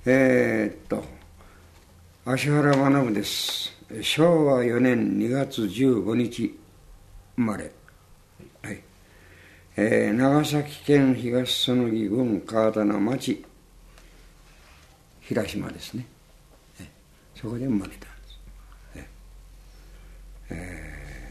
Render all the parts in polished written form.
芦原学です。昭和4年2月15日生まれ、はい。長崎県東園木郡川棚町平島ですね。そこで生まれたんです。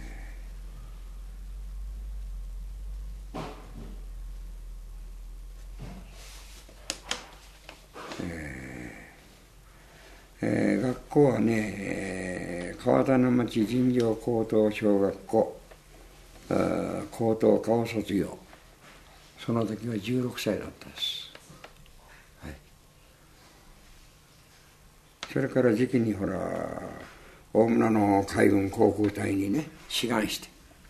学校はね、川棚町尋常高等小学校、高等科を卒業。その時は16歳だったです。はい、それから時期にほら、大村の海軍航空隊にね、志願して。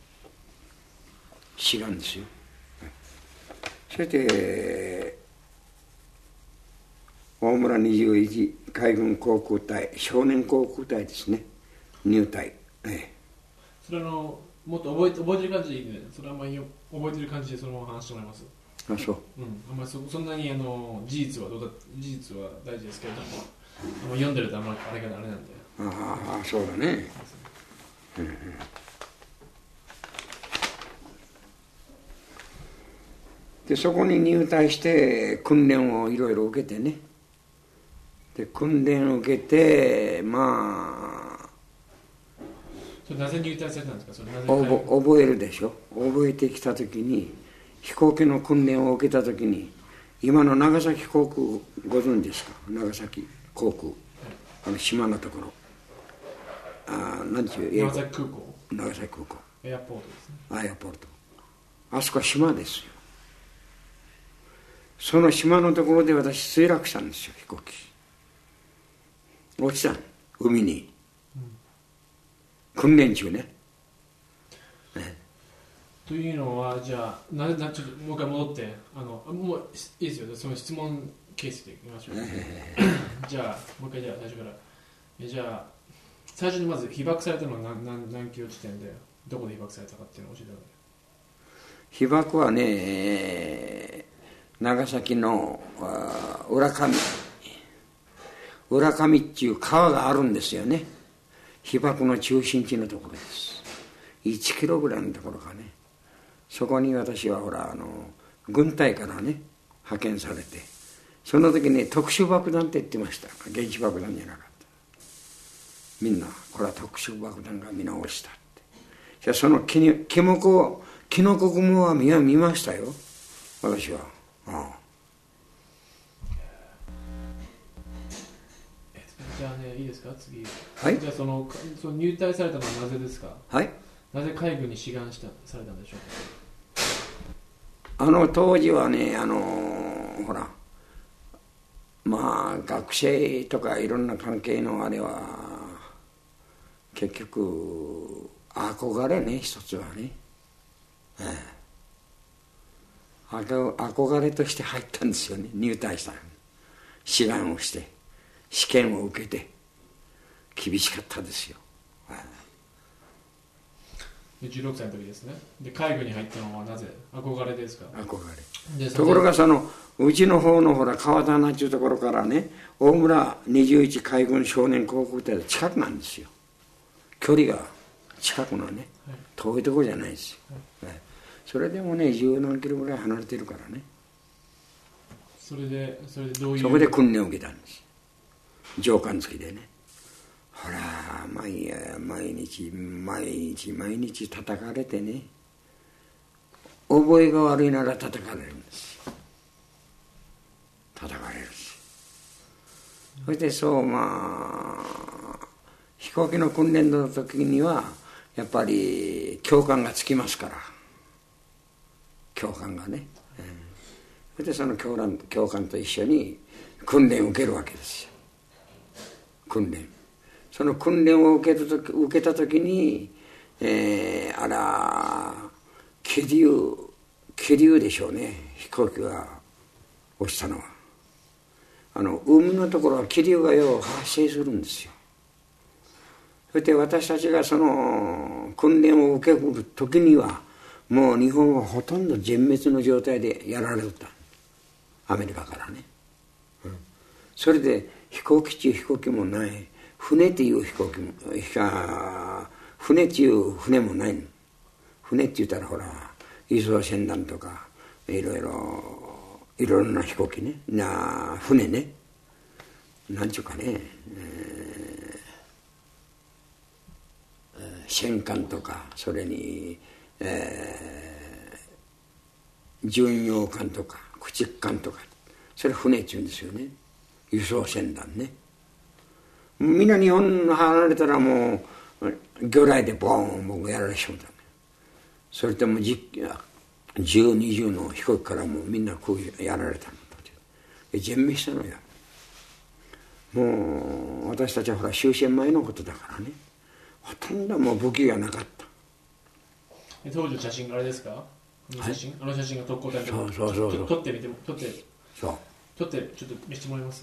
志願ですよ。はい、そして、大村21海軍航空隊少年航空隊ですね、入隊。 それもっと覚えてる感じでいいね。それはあんまり覚えてる感じでそのまま話してもらいます。 あ、そう。 あんまりそんなに事実は大事ですけれども、読んでるとあんまりあれなんで。 ああ、そうだね。でそこに入隊して訓練をいろいろ受けてね。で訓練を受けて、まあそれなぜ入隊されたんですか。それなぜ覚えるでしょ。覚えてきた時に、飛行機の訓練を受けた時に、今の長崎航空ご存知ですか。長崎航空、島のところ、何ていう、 長崎空港、エアポートですね。 エアポート、あそこは島ですよ。その島のところで私墜落したんですよ。飛行機落ちた、海に、訓練中ね。 というのは、じゃあちょっともう一回戻って、もういいですよ。その質問ケースでいきましょう。じゃあもう一回、じゃあ最初から、じゃあ最初にまず被爆されたのは何キロ地点で、どこで被爆されたかっていうのを教えてください。 被爆はね、長崎の浦上っていう川があるんですよね。被爆の中心地のところです。1キロぐらいのところかね。そこに私はほら軍隊からね派遣されて、その時に特殊爆弾って言ってました。原子爆弾じゃなかった。みんなこれは特殊爆弾が見直したって。じゃあそのキノコ雲は見ましたよ、私は。 じゃあね、いいですか、次。 はい。 じゃあその入隊されたのはなぜですか。 はい。 なぜ海軍に志願されたんでしょうか。 当時はね、ほら、まあ学生とかいろんな関係のあれは結局憧れね、一つはね、憧れとして入ったんですよね。入隊したの。志願をして試験を受けて厳しかったですよ。 で16歳の時ですね。で海軍に入ったのはなぜ。憧れですか。 憧れ。ところがうちの方のほら川棚っていうところからね、大村21海軍少年航空隊は近くなんですよ。距離が近くのね、遠いところじゃないですよ。それでもね、10何キロぐらい離れてるからね。 それでどういう。 そこで訓練を受けたんです。上官付きでね。ほら、毎日叩かれてね、覚えが悪いなら叩かれるんですよ。叩かれるし。そして飛行機の訓練の時にはやっぱり教官がつきますから、教官がね、それでその教官と一緒に訓練を受けるわけですよ。その訓練を受けた時に、気流でしょうね。飛行機が落ちたのは海のところは気流が発生するんですよ。そして私たちがその訓練を受ける時にはもう日本はほとんど全滅の状態でやられた。アメリカからね、 それで飛行機中飛行機もない、船っていう飛行機も、船っていう船もないの。船って言ったらほら輸送船団とかいろいろな飛行機ね、船ね、なんちゅうかね、戦艦とか、それに、巡洋艦とか駆逐艦とか、それ船って言うんですよね。輸送船団ね。みんな日本離れたらもう魚雷でボーン僕やられてしまった。それとも10、20の飛行機からもうみんなこうやられたの。全滅したのよ。もう私たちはほら終戦前のことだからね、ほとんどもう武器がなかった。 当時の写真があれですか？あの写真が特攻隊のそう。 撮ってみても、撮ってちょっと見せてもらえます？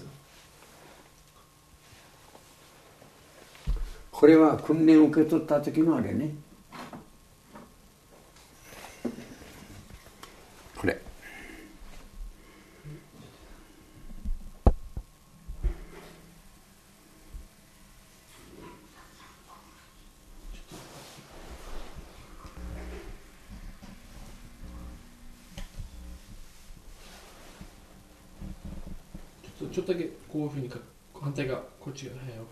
これは訓練を受け取った時のあれね。これ。 ちょっとだけこういうふうに反対がこっちが、はい、OK。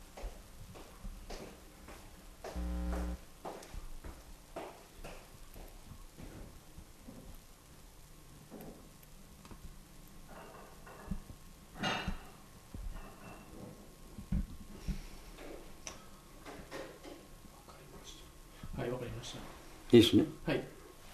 はい、わかりました。 いいですね。 はい。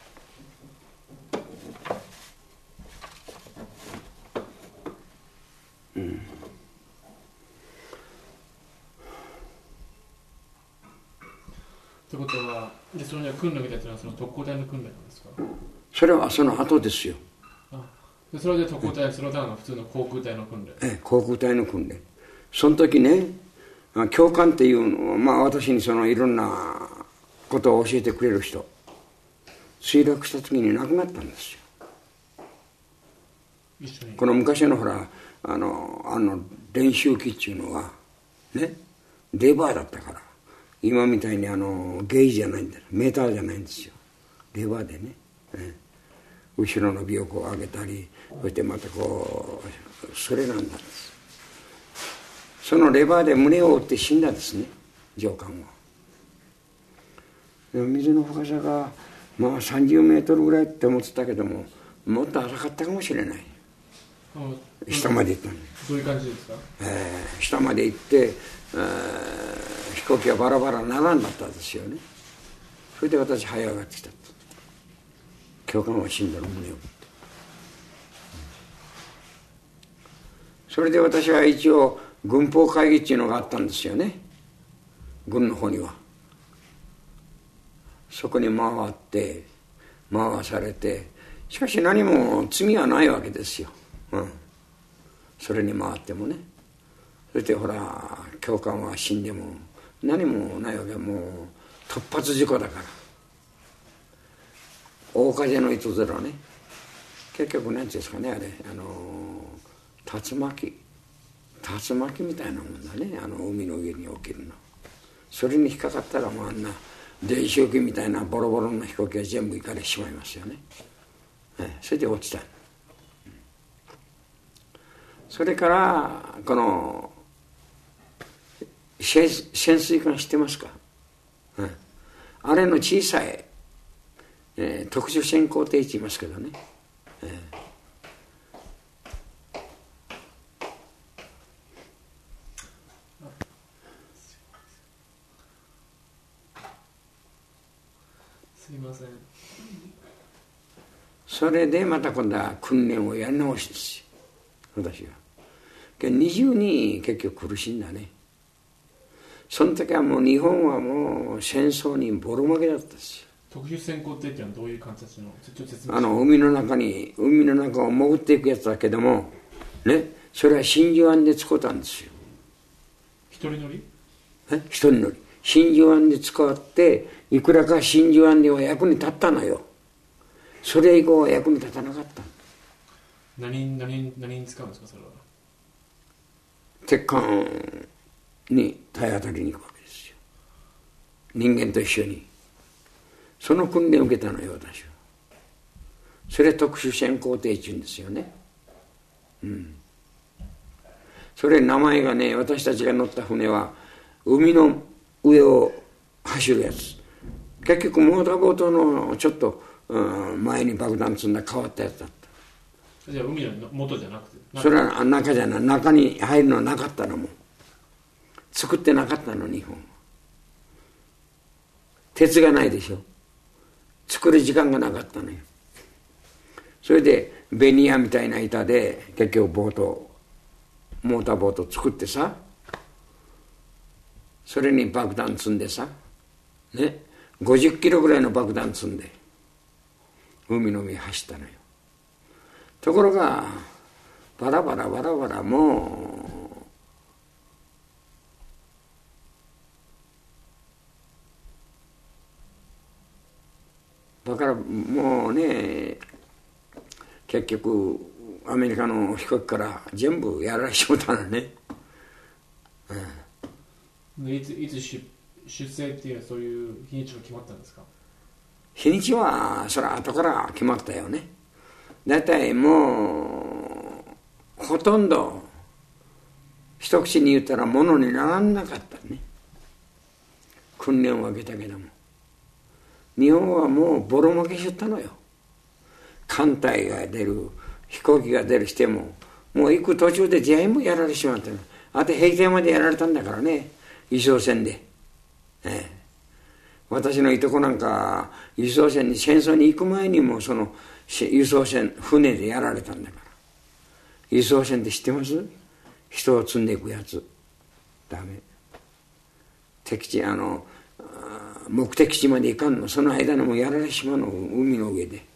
ってことは、でそれは訓練みたいなのはその特攻隊の訓練なんですか？ それはその後ですよ。 でそれで特攻隊、それはただの普通の航空隊の訓練。 航空隊の訓練。その時ね、教官っていうのは、私にそのいろんなことを教えてくれる人、墜落した時に亡くなったんですよ。 一緒に。 この昔のほら練習機っていうのはね、レバーだったから、今みたいにゲージじゃないんだよ、メーターじゃないんですよ。レバーでね、後ろの尾翼を上げたり、そしてまたこうそれなんだんです。そのレバーで胸を打って死んだんですね、上官は。水の深さがまあ30メートルぐらいって思ってたけども、もっと浅かったかもしれない。下まで行ったの。 どういう感じですか？ 下まで行って、飛行機がバラバラ並んだったんですよね。それで私這い上がってきた。教官は死んだの胸を。それで私は一応軍法会議っていうのがあったんですよね、軍の方には。そこに回されて、しかし何も罪はないわけですよ。それに回ってもね。そしてほら教官は死んでも何もないわけ。もう突発事故だから。大風の糸ゼロね。結局何ていうんですかね、あれ竜巻みたいなもんだね、海の上に起きるの。それに引っかかったらもうあんな電子機みたいなボロボロの飛行機が全部行かれてしまいますよね。それで落ちた。それからこの潜水艦知ってますか？あれの小さい、特殊潜航艇って言いますけどね、 すいません。 それでまた今度は訓練をやり直しですよ、私は。20に結局苦しんだね。その時はもう日本はもう戦争にボロ負けだったんですよ。 特殊潜航艇っていうのはどういう感じの？ちょっと説明して。 海の中を潜っていくやつだけどもね、それは真珠湾で使ったんですよ。 一人乗り？ 一人乗り。真珠湾で使っていくらか真珠湾では役に立ったのよ。それ以降は役に立たなかった。 何に使うんですか、それは？ 鉄管に体当たりに行くわけですよ。人間と一緒に。その訓練を受けたのよ、私は。それ特殊潜航艇っていうんですよね。それ名前がね、私たちが乗った船は海の上を走るやつ。結局モーターボートのちょっと、前に爆弾積んだ変わったやつだった。 じゃあ海の元じゃなくて、 それは中じゃない、中に入るのはなかったのも、作ってなかったの、日本。鉄がないでしょ。作る時間がなかったのよ。それでベニヤみたいな板で結局モーターボート作ってさ、それに爆弾積んでさ、ね、50キロぐらいの爆弾積んで海の上走ったのよ。ところがバラバラもうだからもうね、結局アメリカの飛行機から全部やられちまったのね。 いつ出征っていうそういう日にちが決まったんですか？ 日にちはそれは後から決まったよね。だいたいもうほとんど一口に言ったらものにならなかったね。訓練を受けたけども日本はもうボロ負けしちゃったのよ。艦隊が出る、飛行機が出るしてももう行く途中で全部やられてしまったの。あと平定までやられたんだからね、輸送船で。私のいとこなんか輸送船に戦争に行く前にもその輸送船船でやられたんだから。輸送船って知ってます？人を積んでいくやつ。ダメ。目的地まで行かんの。その間にもやられてしまうの、海の上で。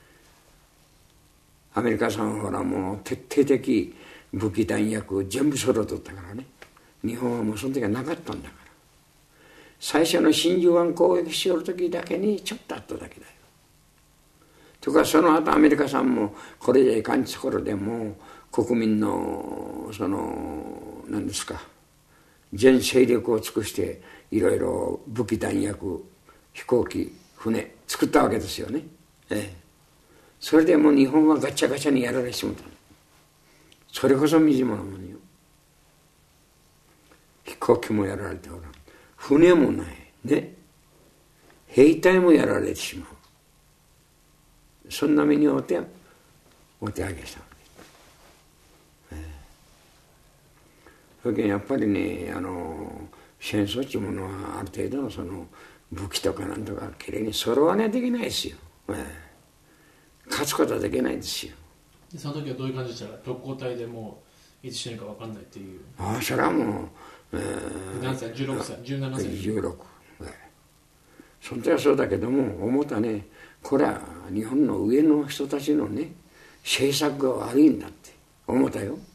アメリカさんはほらもう徹底的武器弾薬全部揃っとったからね。日本はもうその時はなかったんだから。最初の真珠湾攻撃しよる時だけにちょっとあっただけだよ。とかその後アメリカさんもこれじゃいかんところでもう国民の何ですか、全勢力を尽くしていろいろ武器弾薬飛行機船作ったわけですよね。それでもう日本はガチャガチャにやられてしまったの。それこそ惨めなものよ。飛行機もやられておらん、船もないね、兵隊もやられてしまう。そんな目にお手上げしたわけ。それからやっぱりね、戦争っていうものはある程度のその武器とかなんとかきれいに揃わないといけないですよ。勝つことはできないですよ。 その時はどういう感じでしたか？特攻隊でもういつ死ぬか分かんないっていう。 それはもう、 何歳？16歳17歳 16、その時はそうだけども思ったね、これは日本の上の人たちのね政策が悪いんだって思ったよ。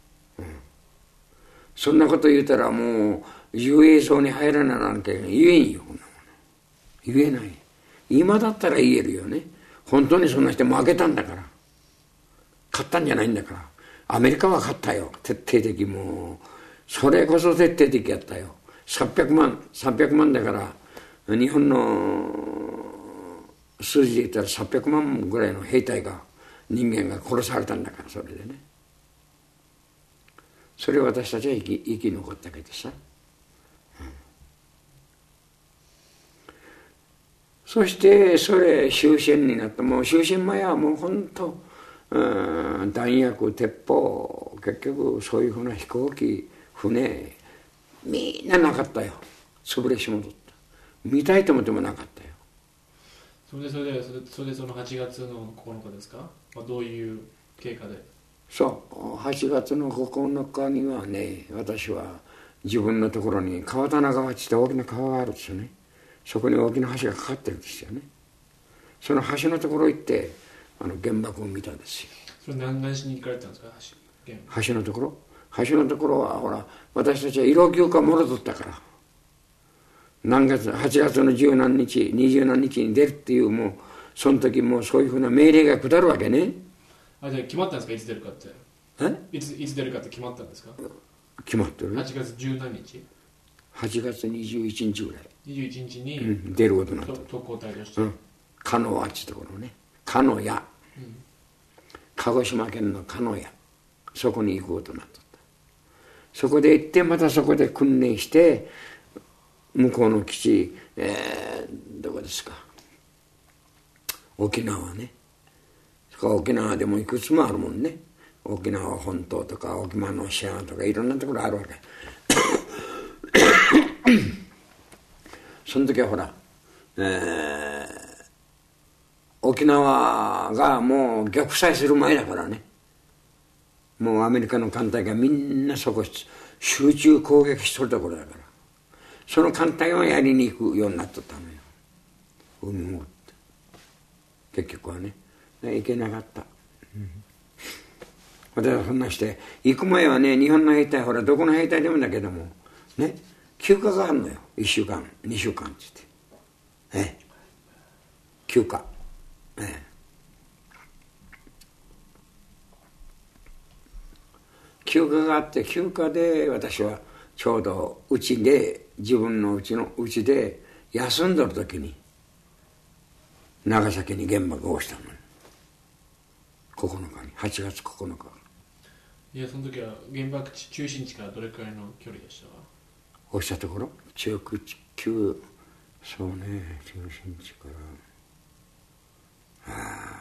そんなこと言うたらもう遊泳槽に入らななんて言えんよ。言えない。今だったら言えるよね。本当にそんな人負けたんだから、勝ったんじゃないんだから。アメリカは勝ったよ、徹底的。もうそれこそ徹底的やったよ。300万だから、日本の数字で言ったら300万ぐらいの兵隊が人間が殺されたんだから。それでね、それを私たちは生き残ったけどさ、そしてそれ終戦になった。もう終戦前はもう本当、弾薬鉄砲、結局そういうふうな飛行機船みんななかったよ。潰れしもとった。見たいと思ってもなかったよ。 それでその8月の9日ですか、どういう経過で？そう 8月の9日にはね、私は自分のところに川棚川って大きな川があるんですよね。そこに大きな橋がかかってるんですよね。その橋のところ行って原爆を見たんですよ。 それ何しに行かれたんですか？ 橋のところはほら、私たちは医療休暇もろとったから、8月の十何日20何日に出るっていう、もうその時もうそういうふうな命令が下るわけね。 じゃあ決まったんですか？いつ出るかって。いつ出るかって決まったんですか？ 決まってる。 8月10何日 8月21日ぐらい、 21日に、 出ることになった。 特攻隊として、 鹿屋ってところね、鹿屋、鹿児島県の鹿屋、そこに行くことになった。そこで行ってまたそこで訓練して向こうの基地、どこですか、沖縄ね。そこ沖縄でもいくつもあるもんね。沖縄本島とか沖縄の島とかいろんなところあるわけ。その時はほら、沖縄がもう玉砕する前だからね。もうアメリカの艦隊がみんなそこ集中攻撃しとるところだから、その艦隊をやりに行くようになっとったのよ、海潜って。結局はね、行けなかった。私はそんなして行く前はね、日本の兵隊、ほらどこの兵隊でもだけどもね、休暇があるのよ。1週間2週間って言って、休暇、休暇があって、休暇で私はちょうどうちで、自分のうちで休んどる時に長崎に原爆を押したのに、9日に、8月9日。 いや、その時は原爆中心地からどれくらいの距離でしたか？ 押したところ、そうね、中心地から、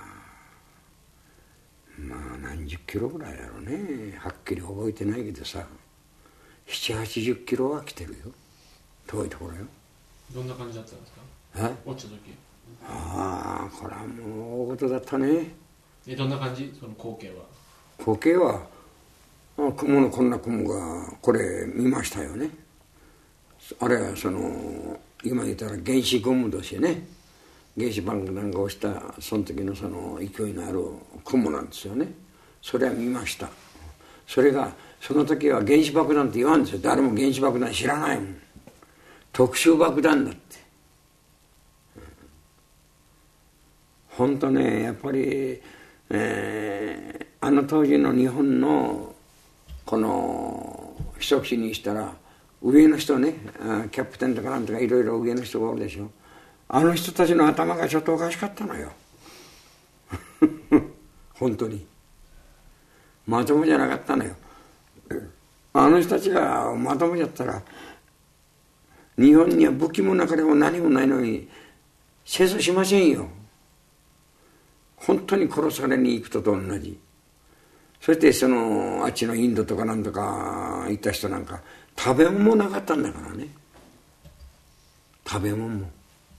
まあ何十キロぐらいやろね、はっきり覚えてないけどさ、7、80キロは来てるよ、遠いところよ。 どんな感じだったんですか？落ちた時。 これはもう大事だったね。 どんな感じ、その光景は？ 光景は雲のこんな雲が、これ見ましたよね。あれは今言ったら原子ゴムですよね。原子爆弾が落ちたその時のその勢いのある雲なんですよね。それは見ました。それがその時は原子爆弾って言わんですよ。誰も原子爆弾知らないもん。特殊爆弾だって。本当ね、やっぱり、あの当時の日本のこの一口にしたら、上の人ね、キャプテンとかなんとかいろいろ上の人がおるでしょ。あの人たちの頭がちょっとおかしかったのよ。本当にまともじゃなかったのよ。あの人たちがまともじゃったら、日本には武器もなければ何もないのに戦争しませんよ。本当に殺されに行くと同じ。そしてあっちのインドとかなんとか行った人なんか食べ物もなかったんだからね。食べ物も、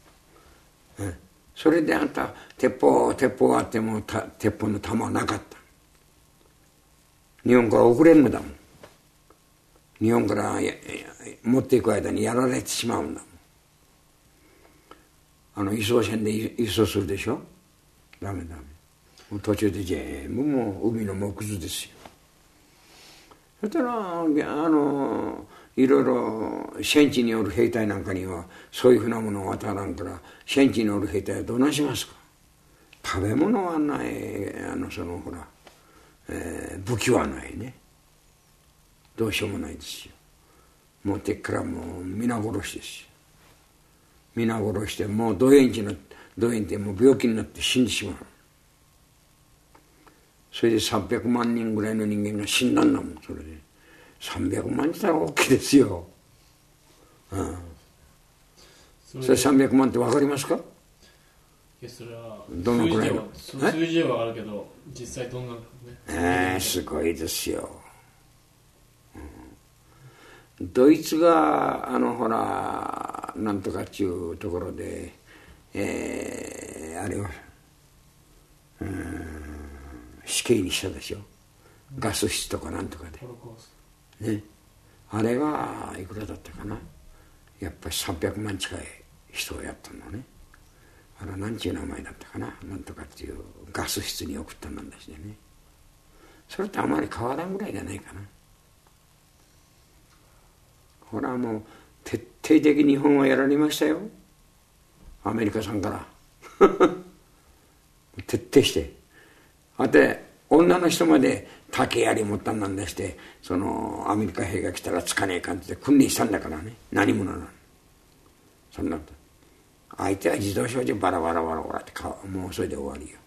それであんた鉄砲あっても鉄砲の弾はなかった。日本から送れるのだもん。日本から持っていく間にやられてしまうんだもん。輸送船で輸送するでしょ。ダメ。もう途中で全部もう海の木図ですよ。そしたらいろいろ戦地におる兵隊なんかにはそういうふうなものを渡らんから、戦地におる兵隊はどうなしますか。食べ物はない、ほら、武器はないね。どうしようもないですよ。もうてっからもう皆殺しですよ。皆殺してもうドエンってもう病気になって死んでしまう。それで300万人ぐらいの人間が死んだんだもん。それで300万って言ったら大きいですよ。それ300万って分かりますか？ いや、それはどのくらいの数字はあるけど、実際どんなね。 すごいですよ。ドイツがほらなんとかっていうところで、あれは死刑にしたでしょ。ガス室とかなんとかで、ね、あれがいくらだったかな。やっぱり300万近い人をやったのね。あれは何ちゅう名前だったかな。なんとかっていうガス室に送ったんだしてね。それってあまり変わらんぐらいじゃないかな。ほらもう徹底的に日本はやられましたよ。アメリカさんから徹底して。あて女の人まで竹槍持ったんなんだして、そのアメリカ兵が来たらつかねえかんって訓練したんだからね。何者なの。そんなこと。相手は自動小銃バラバラバラバラってもうそれで終わりよ。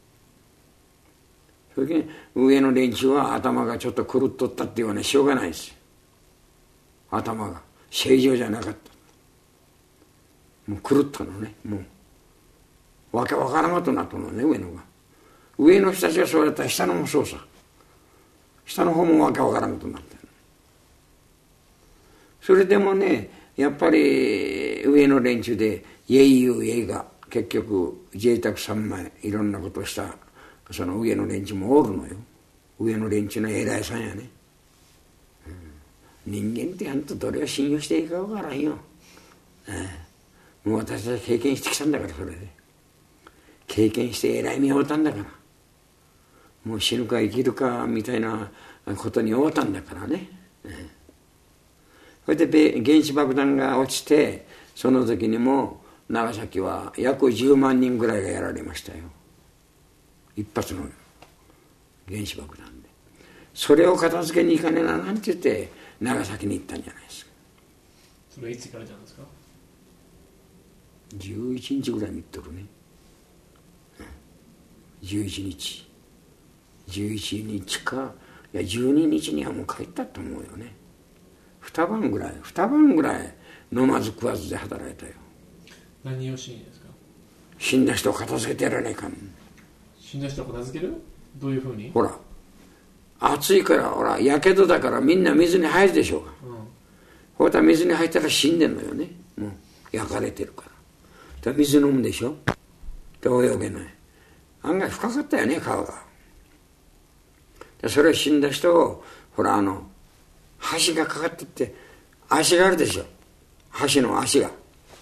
それで上の連中は頭がちょっと狂っとったっていうのはしょうがないですよ。頭が正常じゃなかった。もう狂ったのね。もうわけわからんことになったのね、上のが。上の人たちがそうやったら下のもそうさ。下の方もわけわからんことになってる。それでもね、やっぱり上の連中で英雄英が結局贅沢三昧いろんなことをしたその上の連中もおるのよ。上の連中の偉いさんやね、人間ってほんとどれを信用していいかわからんよ、もう私は経験してきたんだから。それで経験して偉い目を負ったんだから、もう死ぬか生きるかみたいなことに遭ったんだからね、それで原子爆弾が落ちて、その時にも長崎は約10万人ぐらいがやられましたよ。一発の原子爆弾で。それを片付けに行かねえななんて言って長崎に行ったんじゃないですか。 それいつ行かれたんですか。 11日ぐらいに行っとるね。11日か、いや12日にはもう帰ったと思うよね。2晩ぐらい飲まず食わずで働いたよ。 何をしにですか。 死んだ人を片付けてやらねえかん。 死んだ人を片付ける。どういうふうに。 ほら暑いから、ほらやけどだからみんな水に入るでしょうが、ほら水に入ったら死んでんのよね。もう焼かれてるから。で水飲むでしょ。で泳げない。案外深かったよね、川が。でそれを死んだ人をほら橋がかかってって足があるでしょ。橋の足が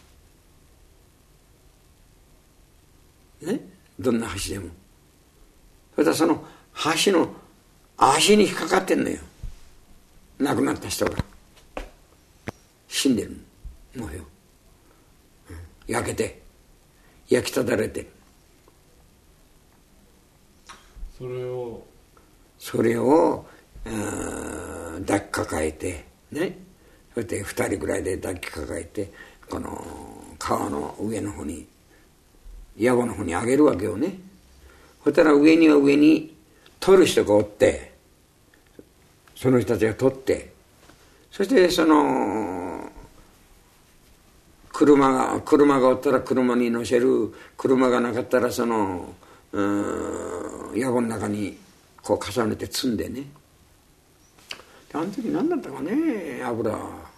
ね、どんな橋でも。それからその橋の足に引っかかってんのよ、亡くなった人が。死んでるのよ、焼けて焼きただれてる。それを抱きかかえてね、そして2人ぐらいで抱きかかえてこの川の上の方に野暮の方にあげるわけよね。そしたら上には上に取る人がおって、その人たちが取って、そしてその車がおったら車に乗せる、車がなかったらその野暮の中にこう重ねて積んでね。あの時何だったかね、油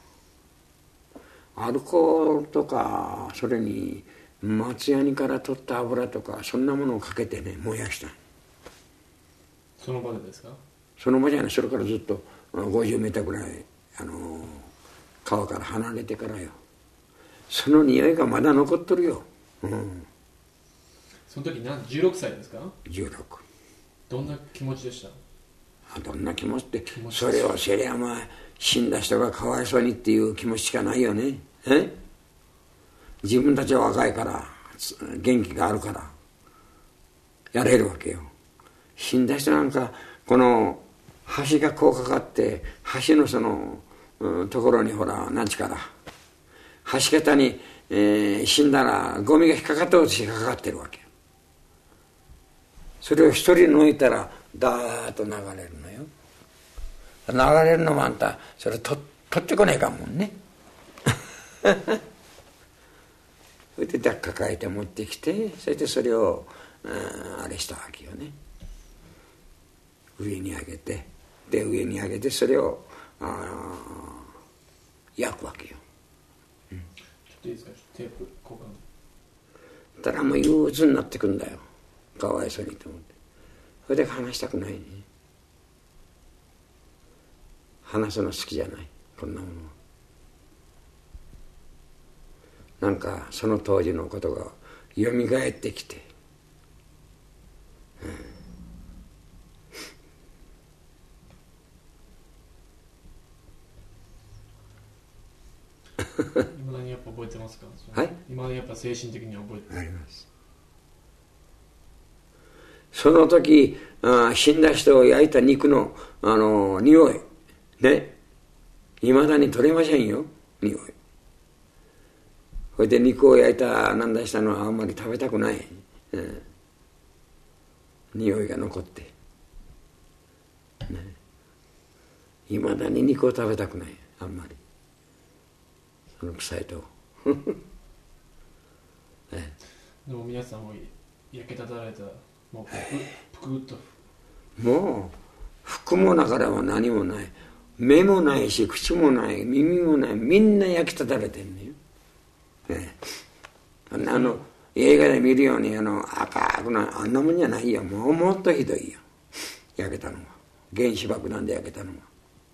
アルコールとか、それに松ヤニから取った油とか、そんなものをかけてね燃やした。 その場でですか。 その場じゃない、それからずっと50メーターぐらい川から離れてからよ。その匂いがまだ残っとるよ、 その時16歳ですか。 16。 どんな気持ちでした。 どんな気持ちって、それをせりゃまあ死んだ人がかわいそうにっていう気持ちしかないよね。自分たちは若いから元気があるからやれるわけよ。死んだ人なんかこの橋がこうかかって、橋のその、ところにほら何ちから橋桁に、死んだらゴミが引っかかって落ちてかかってるわけ。それを一人抜いたらダーッと流れるのよ。流れるのもあんたそれ取ってこねえかんもんね。それで抱えて持ってきて、そしてそれをあれしたわけよね。上に上げて、で上に上げてそれを焼くわけよ。 ちょっといいですか、テープ交換。 たらもう憂鬱になってくんだよ、かわいそうにと思って。それで話したくないね。話すの好きじゃない、こんなものは。なんかその当時のことがよみがえってきて、 今何やっぱ覚えてますか。 はい。 今やっぱ精神的には覚えてます。 あります。 その時死んだ人を焼いた肉の匂いね、いまだに取れませんよ、匂い。それで肉を焼いたなんだしたのはあんまり食べたくない、匂いが残って、いまだに肉を食べたくない、あんまりその臭いとでも皆さんも焼けただられたもうぷくっと、 もう服も中からは何もない、目もないし口もない耳もない、みんな焼きただれてんのよ、映画で見るように赤くなあんなもんじゃないよ。もっとひどいよ、焼けたのは。原子爆弾で焼けたのは。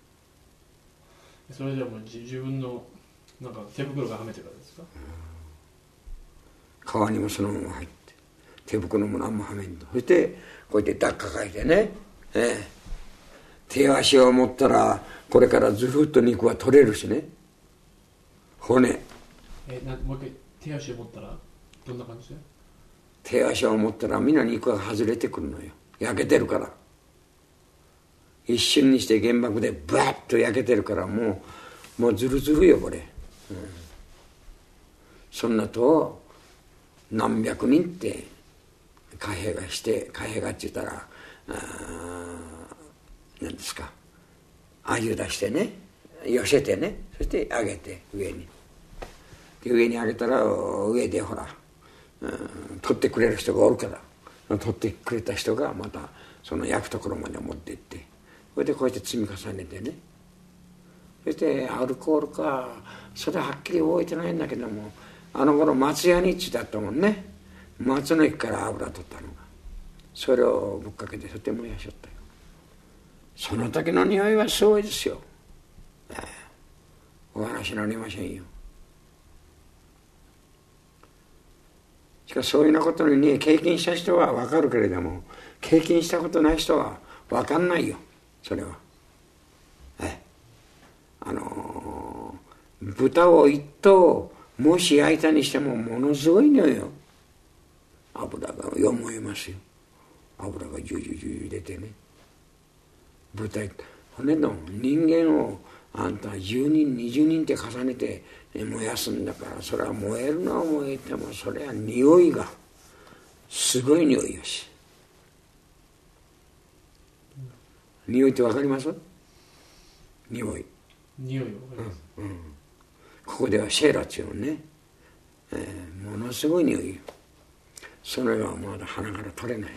それじゃもう自分のなんか手袋がはめてからですか？ 皮にもそのまま入って、手袋も何もはめんと。そしてこうやって抱っかかえてね、手足を持ったらこれからずるっと肉は取れるしね、骨。 もう一回手足を持ったらどんな感じで？ 手足を持ったらみんな肉が外れてくるのよ、焼けてるから。一瞬にして原爆でバッと焼けてるから、もうずるずるよこれ、そんなと何百人って貨幣がして、貨幣がって言ったら何ですか、鮎出してね、寄せてね、そして上げて上に、で上に上げたら上でほら、取ってくれる人がおるから、取ってくれた人がまたその焼くところまで持って行って、それでこうやって積み重ねてね、そしてアルコールかそれはっきり覚えてないんだけども、あの頃松屋にだったもんね、松の木から油取ったのが、それをぶっかけてそして燃やしよったよ。その時の匂いはすごいですよ、お話になりませんよ。しかしそういうようなことにね、経験した人は分かるけれども、経験したことない人は分かんないよ、それは。豚を一頭もし焼いたにしてもものすごい匂いよ、油がよ燃えますよ、油がジュジュジュ出てね。豚骨の人間をあんた10人20人って重ねて燃やすんだから、それは燃えるのは燃えても、それは匂いがすごい匂いよし。匂いって分かります？匂い。 匂い分かります。 ここではシェーラっていうのね、ものすごい匂いよ。それはまだ鼻から取れない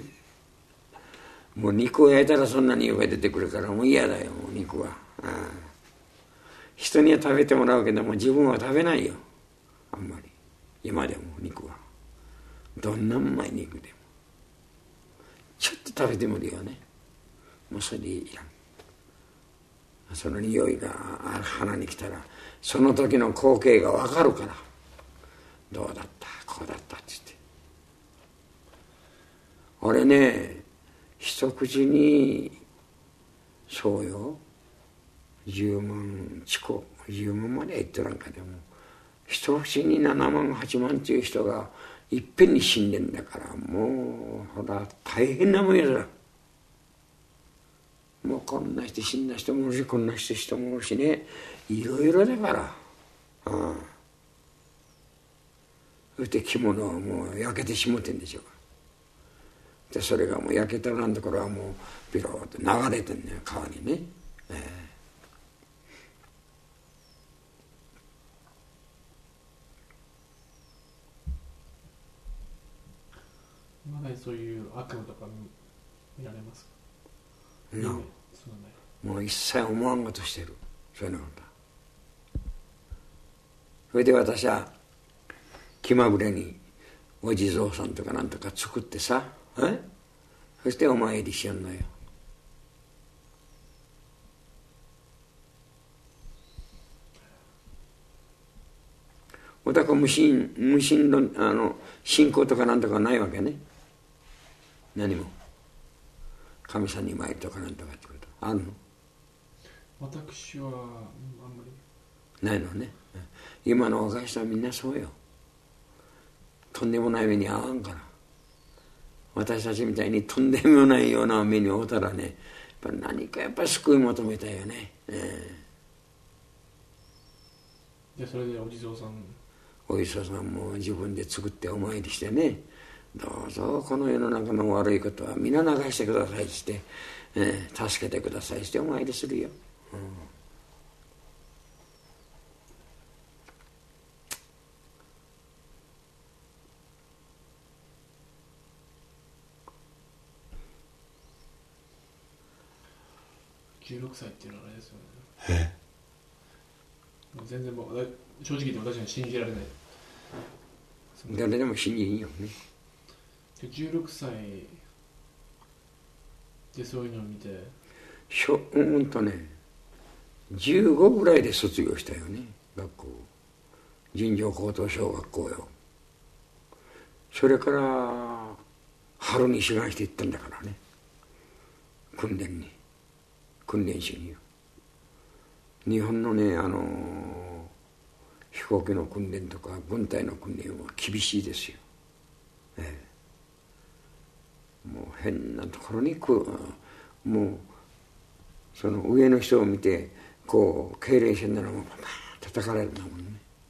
もう肉を焼いたらそんな匂いが出てくるから、もう嫌だよ、もう肉は。人には食べてもらうけども自分は食べないよ、あんまり。今でも肉はどんなうまい肉でもちょっと食べてもいいよね、もうそれでいらん。その匂いが鼻に来たらその時の光景が分かるから、どうだったこうだったって言って。俺ね、一口にそうよ10万近く10万までは言ってらんかでも、一口に7万8万っていう人がいっぺんに死んでんだから、もうほら大変なもんやだ。もうこんな人死んだ人もおるし、こんな人もおるしね、いろいろだから。そして着物はもう焼けてしもてんでしょう。でそれがもう焼けたなんところはもうビローっと流れてんのよ、川にね。 まだにそういう悪夢とか見られますか？ もう一切思わんことしてる、そういうのが。それで私は気まぐれにお地蔵さんとかなんとか作ってさ、そしてお参りしよんのよ。おたく無神の信仰とかなんとかないわけね、何も。神さんに参りとかなんとかってことあるの？ 私はあんまりないのね。今の若い人はみんなそうよ。とんでもない目に遭わんから。 私たちみたいにとんでもないような目に遭うたらね、やっぱり何かやっぱり救い求めたいよね。 でそれでお地蔵さんも自分で作ってお参りしてね、どうぞこの世の中の悪いことは皆流してくださいして、助けてくださいしてお参りするよ。 16歳っていうのはあれですよね。全然もう正直言って私は信じられない。 誰でも信じんよね。 16歳でそういうのを見て 15ぐらいで卒業したよね、学校。尋常高等小学校よ。それから春に志願していったんだからね、訓練しによ。日本のね飛行機の訓練とか軍隊の訓練は厳しいですよ。もう変なところにもうその上の人を見てこう敬礼してんならもうパーッと叩かれるんだもんね。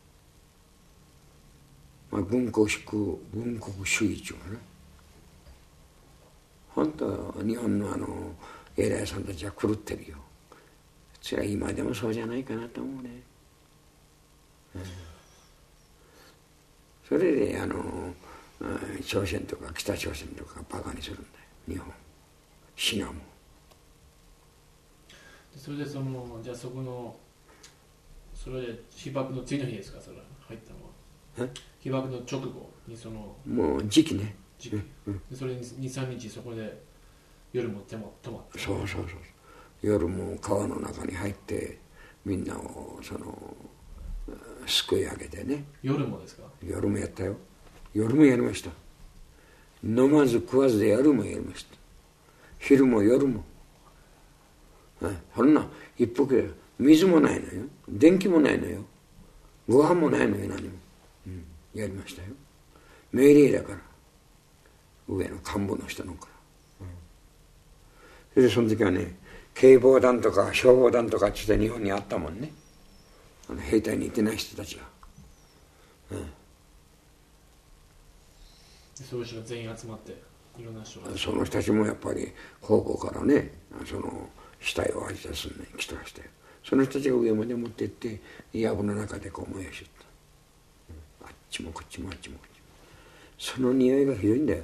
軍国主義中はね、本当日本の偉いさんたちは狂ってるよ。それは今でもそうじゃないかなと思うね。それで朝鮮とか北朝鮮とかバカにするんだよ、日本シナも。 それでじゃあそれで被爆の次の日ですか、それ入ったのは。被爆の直後にもう時期ね。 でそれに 2,3 日そこで夜も泊まって。 そう夜も川の中に入ってみんなをすくい上げてね。 夜もですか？ 夜もやったよ。夜もやりました。飲まず食わずで夜もやりました。昼も夜も。そんな一服で水もないのよ、電気もないのよ、ご飯もないのよ、何も、やりましたよ。命令だから、上の幹部の人のから、それでその時はね、警防団とか消防団とかって日本にあったもんね、兵隊に行ってない人たちが、 そういう人が全員集まっていろんな人が、 その人たちもやっぱり方々からね、死体を味出すんね、来とらして、その人たちが上まで持って行って藪の中でこう燃やしとった、あっちもこっちもあっちもこっちも。その匂いがひどいんだよ。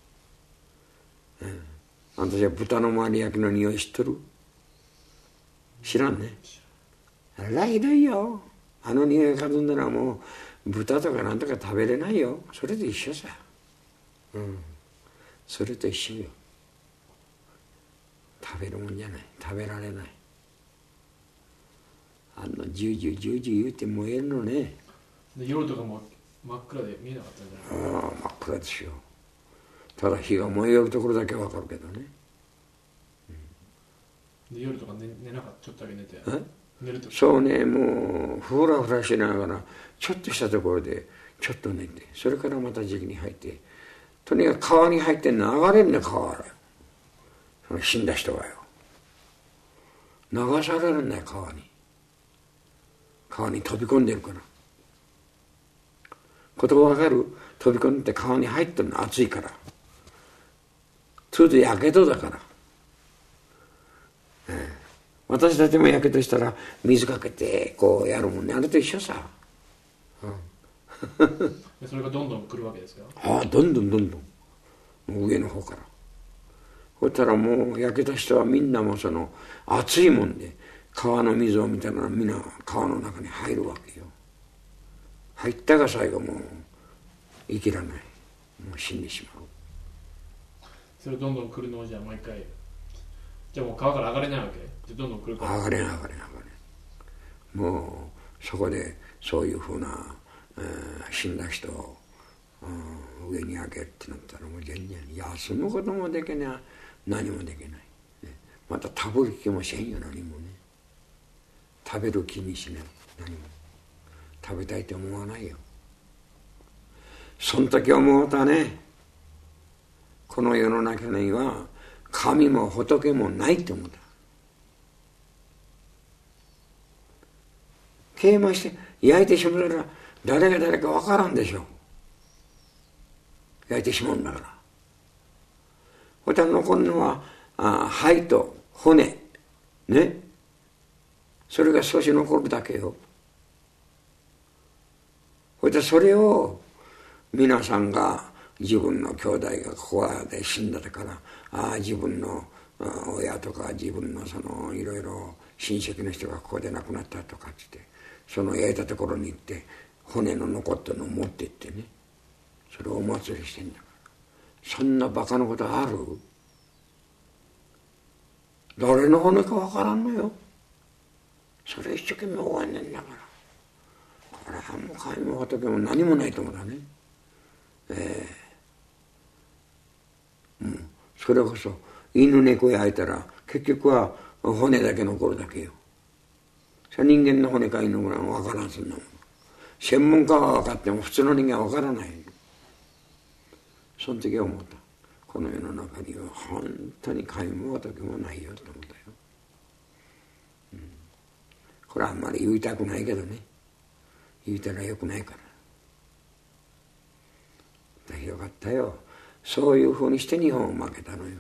あんたじゃ豚の丸焼きの匂い知っとる？知らんね。あらひどいよ。あの匂いがかずんだらもう豚とかなんとか食べれないよ。それと一緒さ。それと一緒よ。食べるもんじゃない、食べられない。ジュージュー言うて燃えるのね。 で夜とかも真っ暗で見えなかったんじゃない？ 真っ暗ですよ。ただ火が燃えよるところだけわかるけどね。 で夜とか寝なかった、ちょっとだけ寝て寝るとか。 そうね、もうふらふらしながらちょっとしたところでちょっと寝て、それからまた時期に入って、とにかく川に入って流れんね、川が。その死んだ人がよ、流されるんだよ、川に飛び込んでるから。言葉わかる？飛び込んで川に入ってるの、暑いから。それとやけどだから、私たちもやけどしたら水かけてこうやるもんね、あれと一緒さ。 それがどんどん来るわけですか？ どんどん上の方から。そしたらもう焼けた人はみんなも熱いもんで川の水を見たらみんな川の中に入るわけよ。入ったが最後もう生きらない、もう死んでしまう。 それどんどん来るのをじゃあ毎回、じゃあもう川から上がれないわけ？じゃあどんどん来るから上がれん。もうそこでそういうふうな、死んだ人を、上に上げるってなったらもう全然休むこともできない、何もできない、また食べる気もせんよ、何もね。食べる気にしない、何も食べたいと思わないよ。その時思うたね、 この世の中には神も仏もないと思った。啓蒙して焼いてしまったら誰が誰か分からんでしょう。焼いてしまうんだから。ほたら残るのは肺と骨ね、それが少し残るだけよ。ほいでそれを皆さんが自分の兄弟がここで死んだから自分の親とか自分のそのいろいろ親戚の人がここで亡くなったとかってその焼いたところに行って骨の残ったのを持って行ってね、それをお祭りしてんだから。そんなバカなことある？誰の骨かわからんのよ。それ一生懸命終わんねんだから。これはもう神も仏も何もないと思うんだね。それこそ犬猫焼いたら結局は骨だけ残るだけよ。それ人間の骨か犬の骨は分からんすんなもん。専門家は分かっても普通の人間は分からない。その時は思った。この世の中には本当に神も仏もないよと思ったよ。これはあんまり言いたくないけどね。言いたらよくないから。よかったよ。そういうふうにして日本を負けたのよ。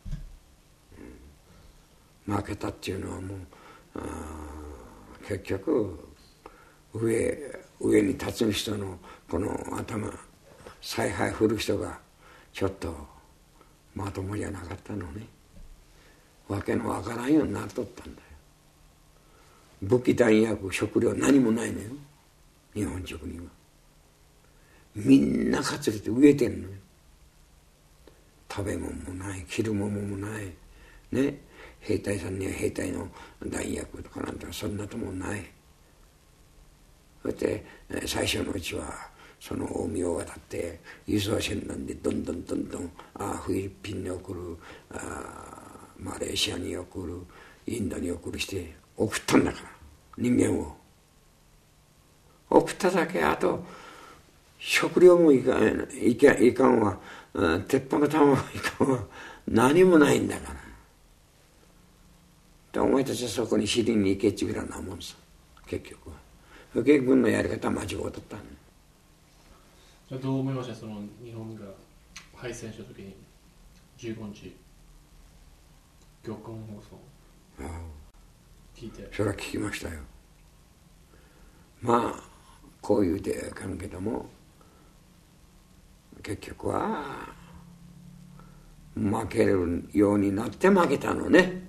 負けたっていうのはもう結局上に立つ人のこの頭采配振る人がちょっとまともじゃなかったのね。わけのわからんようになっとったんだよ。武器弾薬食料何もないのよ、日本中には。みんなかつれて飢えてんのよ。食べ物もない、着るものもないね。兵隊さんには兵隊の弾薬とかなんとかそんなともない。そして最初のうちはその大海を渡って輸送船なんでどんどんフィリピンに送る、マレーシアに送る、インドに送るして送ったんだから、人間を送っただけ。あと食料もいかんわ、鉄砲の弾もいかんわ、何もないんだから。でお前たちはそこに尻に行けっちゅうぐらいなもんさ、結局は。結局軍のやり方は間違うとったね。 じゃあどう思いました、その日本が敗戦した時に15日玉音放送聞いて。 それは聞きましたよ。まあこういう出会いかんけども結局は負けるようになって負けたのね。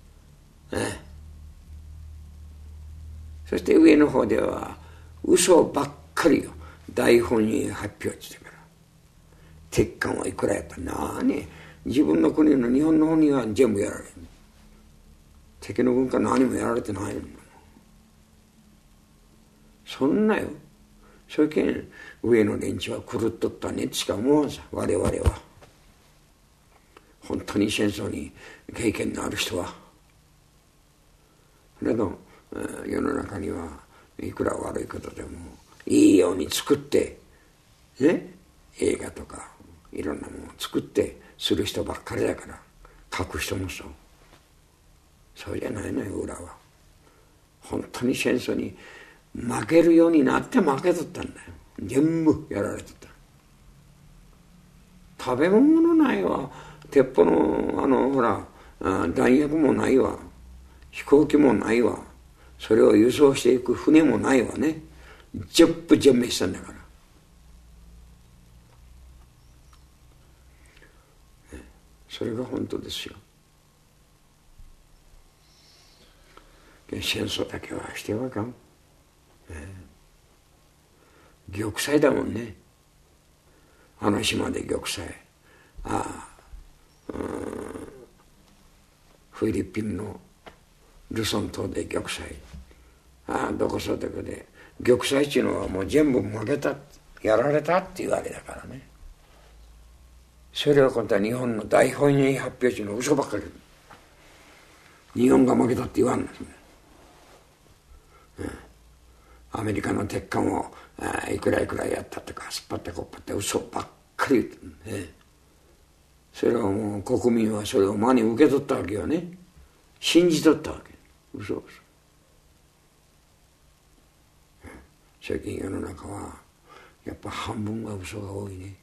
そして上の方では嘘ばっかりよ。大本営発表してから鉄艦はいくらやったなあね。自分の国の日本の方には全部やられる。敵の軍艦何もやられてないの。そんなよ。そういうけん上の連中は狂っとったねってしか思わんさ。我々は本当に戦争に経験のある人は。だけど世の中にはいくら悪いことでもいいように作ってね、映画とかいろんなものを作ってする人ばっかりだから。書く人もそうじゃないのよ。裏は本当に戦争に負けるようになって負けとったんだよ。全部やられてた。食べ物もないわ、鉄砲のほら弾薬もないわ、飛行機もないわ、それを輸送していく船もないわね。全部全滅したんだから。それが本当ですよ。戦争だけはしてはかん。玉砕だもんね。あの島で玉砕。フィリピンのルソン島で玉砕。どこそこで玉砕っていうのはもう全部負けた、やられたっていうあれだからね。それを今度は日本の大本営発表中の嘘ばっかり。日本が負けたって言わんのですね。アメリカの鉄艦をいくらいくらやったとか、すっぱってこっぱって嘘ばっかり言って、 それをもう国民はそれを真に受け取ったわけよね。信じ取ったわけ。嘘。最近世の中はやっぱ半分が嘘が多いね。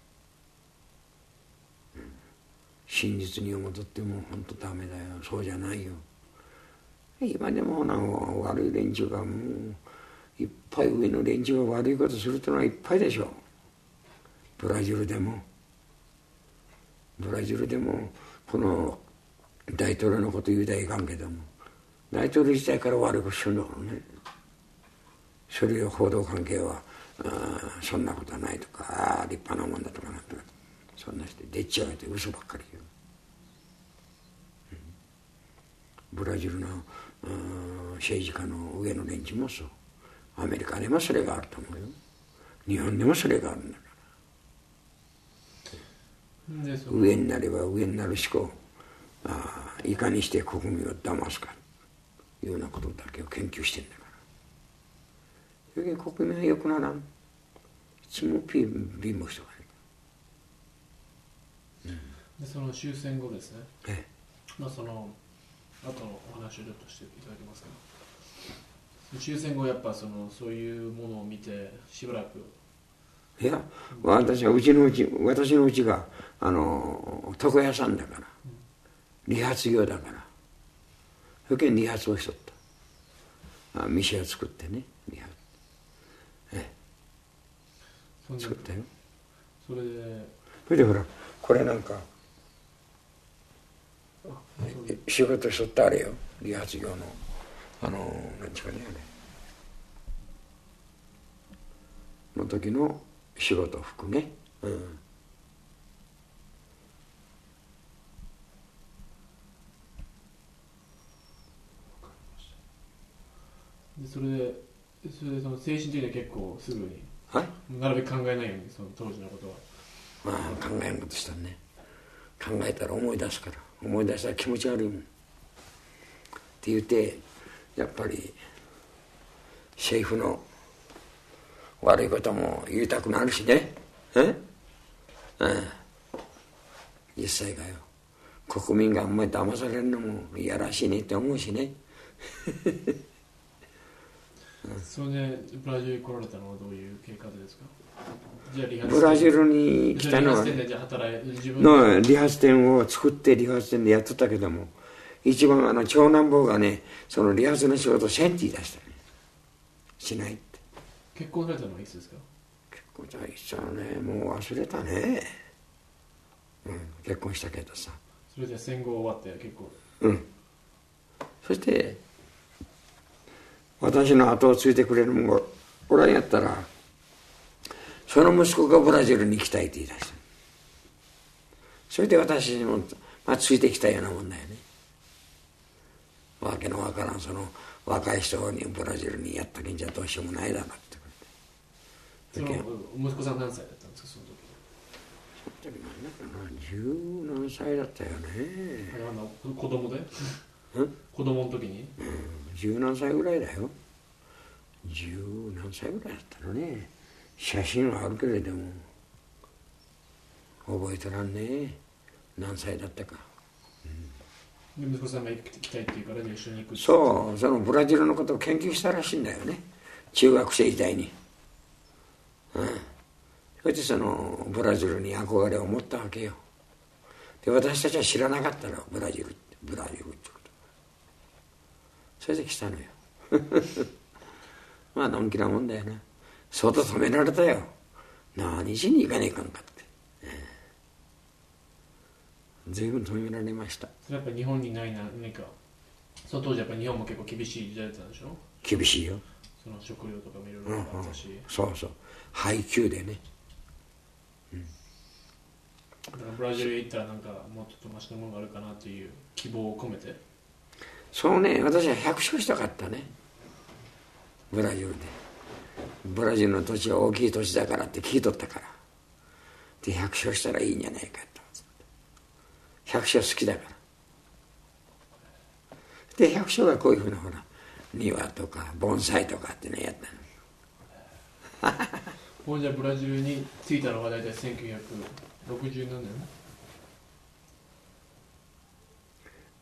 真実に戻っても本当ダメだよ。そうじゃないよ。今でも悪い連中がもういっぱい、上の連中が悪いことするというのはいっぱいでしょう。ブラジルでもこの大統領のこと言うたらいかんけども、大統領自体から悪いことするんだからね。それを報道関係はそんなことはないとか、立派なもんだとかなんとか、そんな人でっち上げて嘘ばっかり言う。ブラジルの政治家の上の連中もそう。アメリカでもそれがあると思うよ。日本でもそれがあるんだから。上になれば上になるしかいかにして国民を騙すかというようなことだけを研究してんだから。余計国民は良くならん。いつも貧乏しておかない。 でその終戦後ですね。その後のお話をちょっとしていただけますか。終戦後やっぱそういうものを見てしばらく。 いや、私のうちが床屋さんだから、理髪業だから余計理髪をしとった。店を作ってね、理髪作ったよ。 それでほらこれなんか仕事しとったあれよ、理髪業の何ちゅうかね、あれの時の仕事服ね。 それでその精神的には結構すぐに、なるべく考えないようにその当時のことは。 考えんことしたね。考えたら思い出すから、思い出したら気持ち悪いもんって言って、やっぱり政府の悪いことも言いたくなるしね。実際がよ、国民があんまり騙されるのもいやらしいねって思うしね。 それでブラジルに来られたのはどういう経過でですか。 ブラジルに来たのはの理髪店を作って理髪店でやっとったけども、一番長男坊がね、その理髪の仕事をせんって言い出したね。しないって。 結婚されたのはいつですか。 結婚したいつはね、もう忘れたね。結婚したけどさ。 それじゃ戦後終わって結構。 そして私の後をついてくれるもんがおらんやったら、その息子がブラジルに行きたいって言い出した。それで私にも、ついてきたようなもんだよね。わけのわからんその若い人にブラジルにやったけんじゃどうしようもないだろって。 その息子さん何歳だったんですか、その時。 十何歳だったよね。 子供で子供の時に十何歳ぐらいだよ。十何歳ぐらいだったのね。写真はあるけれども覚えてらんね。何歳だったか。 息子さんが行きたいっていうから一緒に行く。 そう、そのブラジルのことを研究したらしいんだよね、中学生時代に。それでそのブラジルに憧れを持ったわけよ。で私たちは知らなかったの、ブラジルってこと。それで来たのよ。のんきなもんだよな。相当止められたよ。何しに行かねえかんかって。随分止められました。 やっぱ日本にない何か。その当時やっぱ日本も結構厳しい時代だったんでしょ。 厳しいよ。 その食料とかもいろいろあったし、 そう配給でね。 だからブラジルへ行ったらなんかもうちょっとマシなものがあるかなという希望を込めて。 そうね、私は百姓したかったね、ブラジルで。ブラジルの土地は大きい土地だからって聞いとったから。で百姓したらいいんじゃないかと。百姓好きだから。で百姓がこういうふうなほら庭とか盆栽とかってねやったの。 もうじゃあブラジルに着いたのは大体1960何年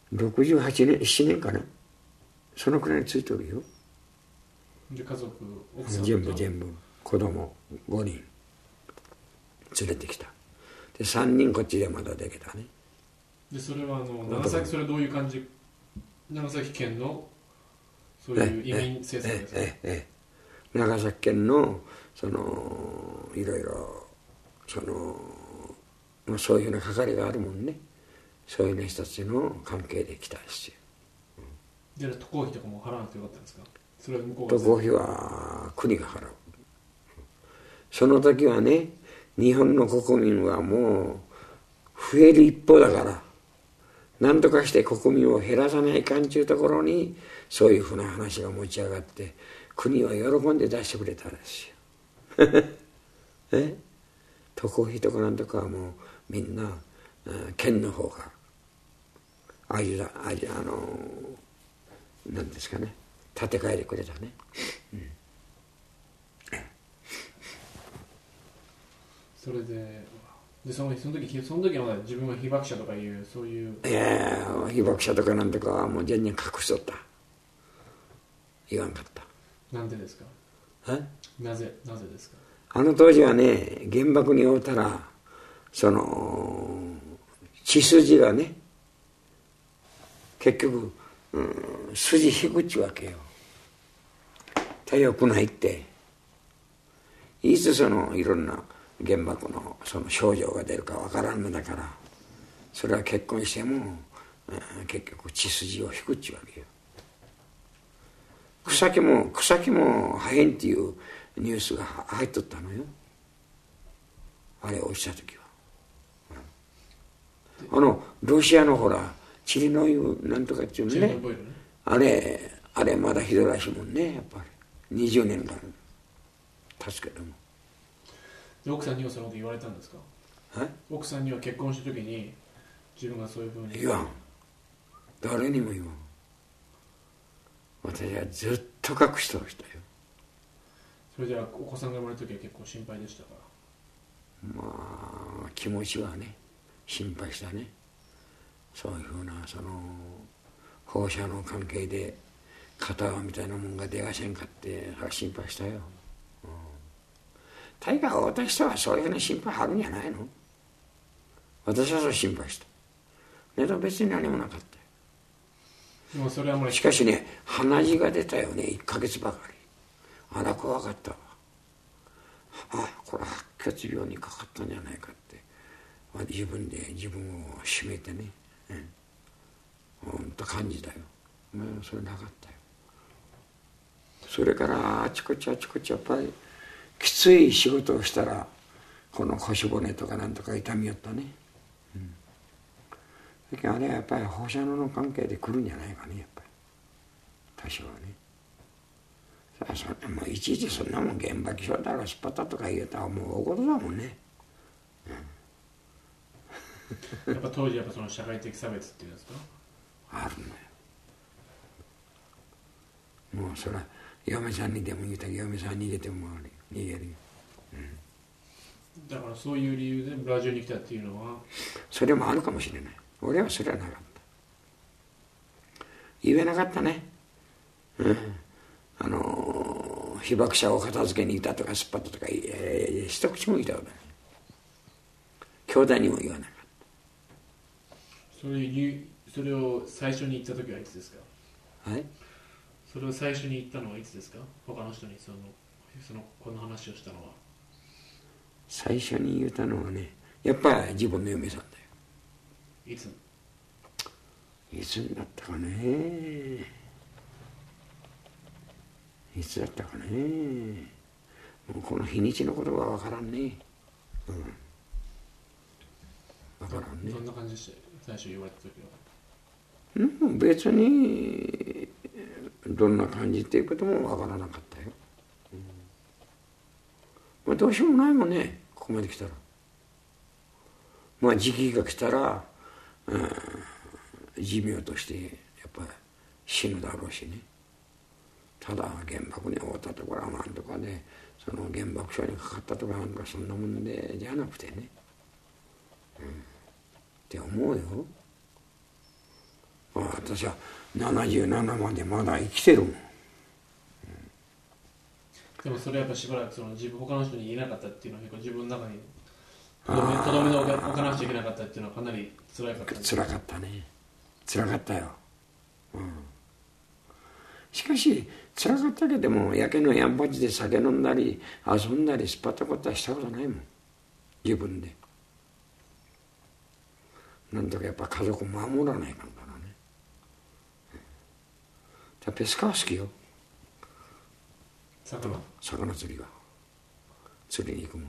68年7年かな、そのくらいについておるよ。 で家族、奥さん全部子供5人連れてきた。で3人こっちでまだできたね。 でそれは長崎、それどういう感じ、長崎県のそういう移民政策ですか？ 長崎県のいろいろそういうような係があるもんね。そういうような人たちの関係で来たんですよ。 じゃあ渡航費とかも払わなくてよかったんですか？それは向こうが渡航費は国が払う。その時はね、日本の国民はもう増える一方だから、何とかして国民を減らさないかんちゅうところにそういうふうな話が持ち上がって、国は喜んで出してくれたんですよ。渡航費とかなんとかはもうみんな県の方がなんですかね、立て替えてくれたね。 それでその時はまだ自分は被爆者とかいうそういう。 被爆者とかなんとかはもう全然隠しとった。言わんかった。 なんでですか？なぜですか？ あの当時はね、原爆に会うたら血筋がね、結局、筋引くっちゅうわけよ。よくないって。いついろんな原爆の症状が出るかわからんのだから、それは結婚しても、結局血筋を引くっちゅうわけよ。草木も破片っていうニュースが入っとったのよ。あれ落ちた時は。ロシアのほらチリノイブなんとかっていうね、あれまだひどいらしいもんね。やっぱり20年間経つけども。 で奥さんにはそのこと言われたんですか？奥さんには結婚した時に自分がそういうふうに言わん。誰にも言わん。私はずっと隠しておしたよ。 それじゃあお子さんが生まれた時は結構心配でしたか？ まあ気持ちはね、心配したね。そういうふうな放射の関係で片輪みたいなもんが出やせんかって心配したよ。大概私とはそういうふうな心配あるんじゃないの？私はそう心配した。だけど別に何もなかったよ。 でもそれはもうしかしね、鼻血が出たよね、1ヶ月ばかり。あら怖かったわ。これ白血病にかかったんじゃないかって、自分で自分を締めてね、ほんと感じたよ。それなかったよ。それからあちこちやっぱりきつい仕事をしたら、この腰骨とかなんとか痛みよったね。あれはやっぱり放射能の関係で来るんじゃないかね、やっぱり多少はね。もういちいちそんなもん原爆症だろスパタとか言うたらもう大事だもんね。 やっぱ当時やっぱその社会的差別っていうんですか？ あるのよ。もうそれは嫁さんにでも言うたら嫁さん逃げても逃げるよ。 だからそういう理由でブラジルに来たっていうのはそれもあるかもしれない。俺はそれはなかった。言えなかったね。被爆者を片付けにいたとかすっぱったとか一口も言ったことない。兄弟にも言わなかった。 それを最初に言った時はいつですか？ はい。 それを最初に言ったのはいつですか？他の人にこの話をしたのは。 最初に言ったのはね、やっぱり自分の嫁さんだよ。 いつだったかね。いつだったかね。もうこの日にちのことがわからんね。わからんね。 どんな感じでした最初言われた時は？ 別にどんな感じっていうこともわからなかったよ。どうしようもないもんね、ここまで来たら。時期が来たら、寿命としてやっぱり死ぬだろうしね。ただ原爆に遭ったところはなんとかでその原爆症にかかったとかなんかそんなもんでじゃなくてね、って思うよ。 私は77までまだ生きてるもん。 でもそれはやっぱしばらく他の人に言えなかったっていうのは結構自分の中にとどめを置かなくちゃいけなかったっていうのはかなり辛かった。 辛かったね。辛かったよ。しかし辛かったけども、やけのやんばちで酒飲んだり遊んだりすっぱったことはしたことないもん、自分で。なんとかやっぱ家族守らないかんからね。ペスカは好きよ。魚釣りが釣りに行くもん、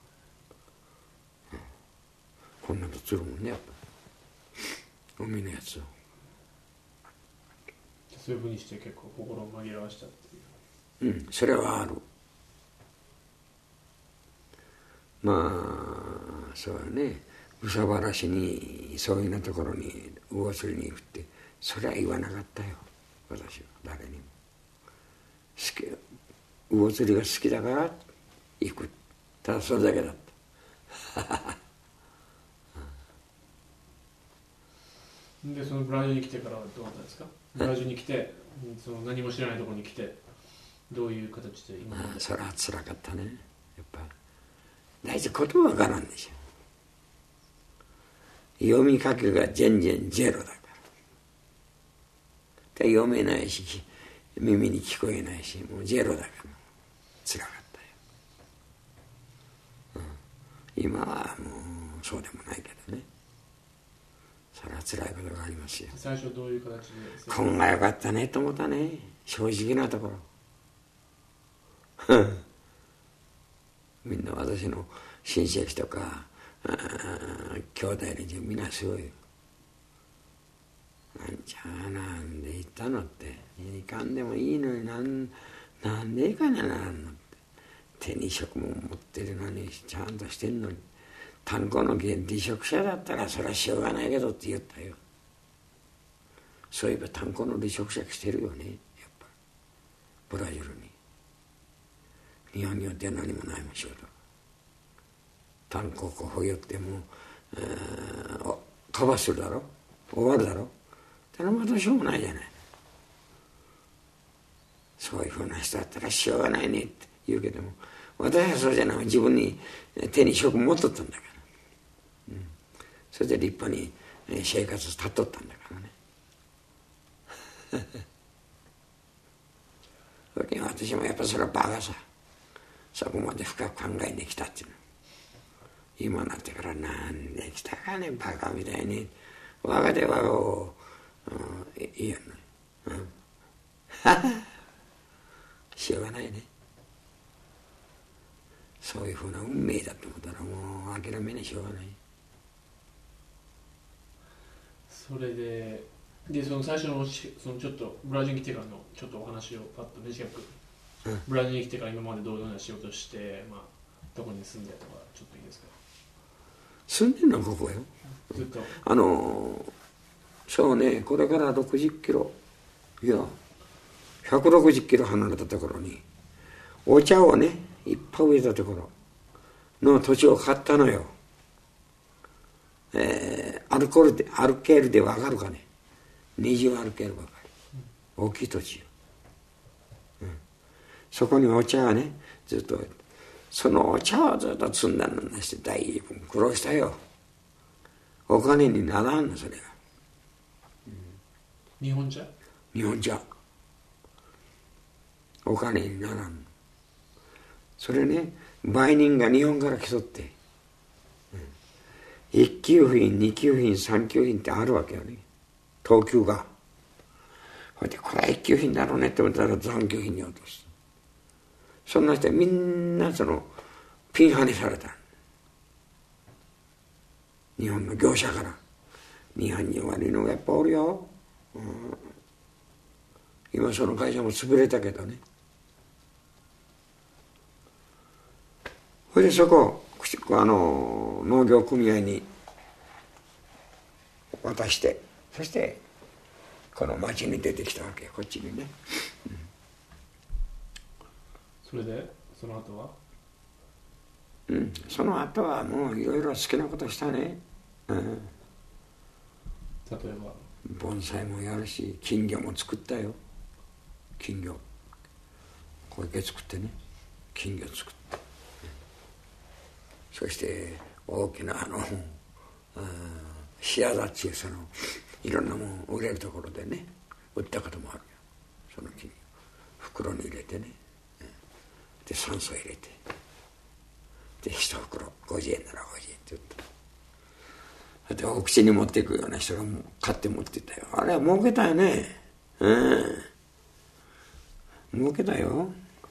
こんなの釣るもんね、やっぱ海のやつを。 そういうふうにして結構心を紛らわしたっていう。 それはある。まあそうね、憂さ晴らしにそういうようなところに魚釣りに行くって、それは言わなかったよ、私は誰にも。好き、魚釣りが好きだから行く、ただそれだけだった。 でブラジルに来てからはどうだったんですか？ブラジルに来て何も知らないところに来てどういう形で今まで。 それはつらかったね、やっぱ大事言葉わからんでしょ。読み書きが全然ゼロだから、読めないし耳に聞こえないし、もうゼロだからつらかったよ。今はもうそうでもないけどね、それは辛いことがありますよ。 最初どういう形で。 こんがよかったねと思ったね、正直なところ。みんな私の親戚とか兄弟にみんなすごい。じゃあなんで行ったのって、いかんでもいいのになんで行かなならんのって、手に職も持ってるのにちゃんとしてんのに、炭鉱の離職者だったらそれはしょうがないけどって言ったよ。そういえば炭鉱の離職者してるよね、やっぱブラジルに。日本によっては何もないもん仕事。炭鉱をほよってもカバーするだろ、終わるだろ、ただまたしょうがないじゃない。そういうふうな人だったらしょうがないねって言うけども、私はそうじゃない。自分に手に職持っとったんだから、それで立派に生活立っとったんだからね。それに私もやっぱそれはバカさ、そこまで深く考えてきたっていうの。今なってからなんで来たかね、バカみたいに若手はいいよね、しょうがないね。そういうふうな運命だと思ったらもう諦めにしょうがない。 それで最初のちょっとブラジルに来てからのちょっとお話をパッと短く、ブラジルに来てから今までどういうような仕事をして、どこに住んでとかちょっといいですか？ 住んでるのはここよ、 ずっと。 そうね、これから60キロ、いや160キロ離れたところにお茶をねいっぱい植えたところの土地を買ったのよ。歩けるで分かるかね、20歩けるばかり大きい土地よ、そこにお茶がねずっと、そのお茶をずっと積んだのなして大分苦労したよ。お金にならんのそれが、 日本茶お金にならんの。それね、売人が日本から来とって、一級品二級品三級品ってあるわけよね、等級が。それでこれは一級品だろうねって思ったら三級品に落とす。そんな人はみんなピンハネされた。日本の業者から。日本に悪いのがやっぱおるよ、今その会社も潰れたけどね。それでそこ農業組合に渡して、そしてこの町に出てきたわけよ、こっちにね、 それでその後はその後はもういろいろ好きなことしたね、 例えば盆栽もやるし、金魚も作ったよ。金魚小池作ってね、金魚作って、そして大きなシアザっていういろんなもん売れるところでね売ったこともあるよ。その金魚袋に入れてね、で酸素入れて、で一袋50円なら50円って言った。でお口に持っていくような人が買って持ってったよ。あれは儲けたよね。儲けたよ。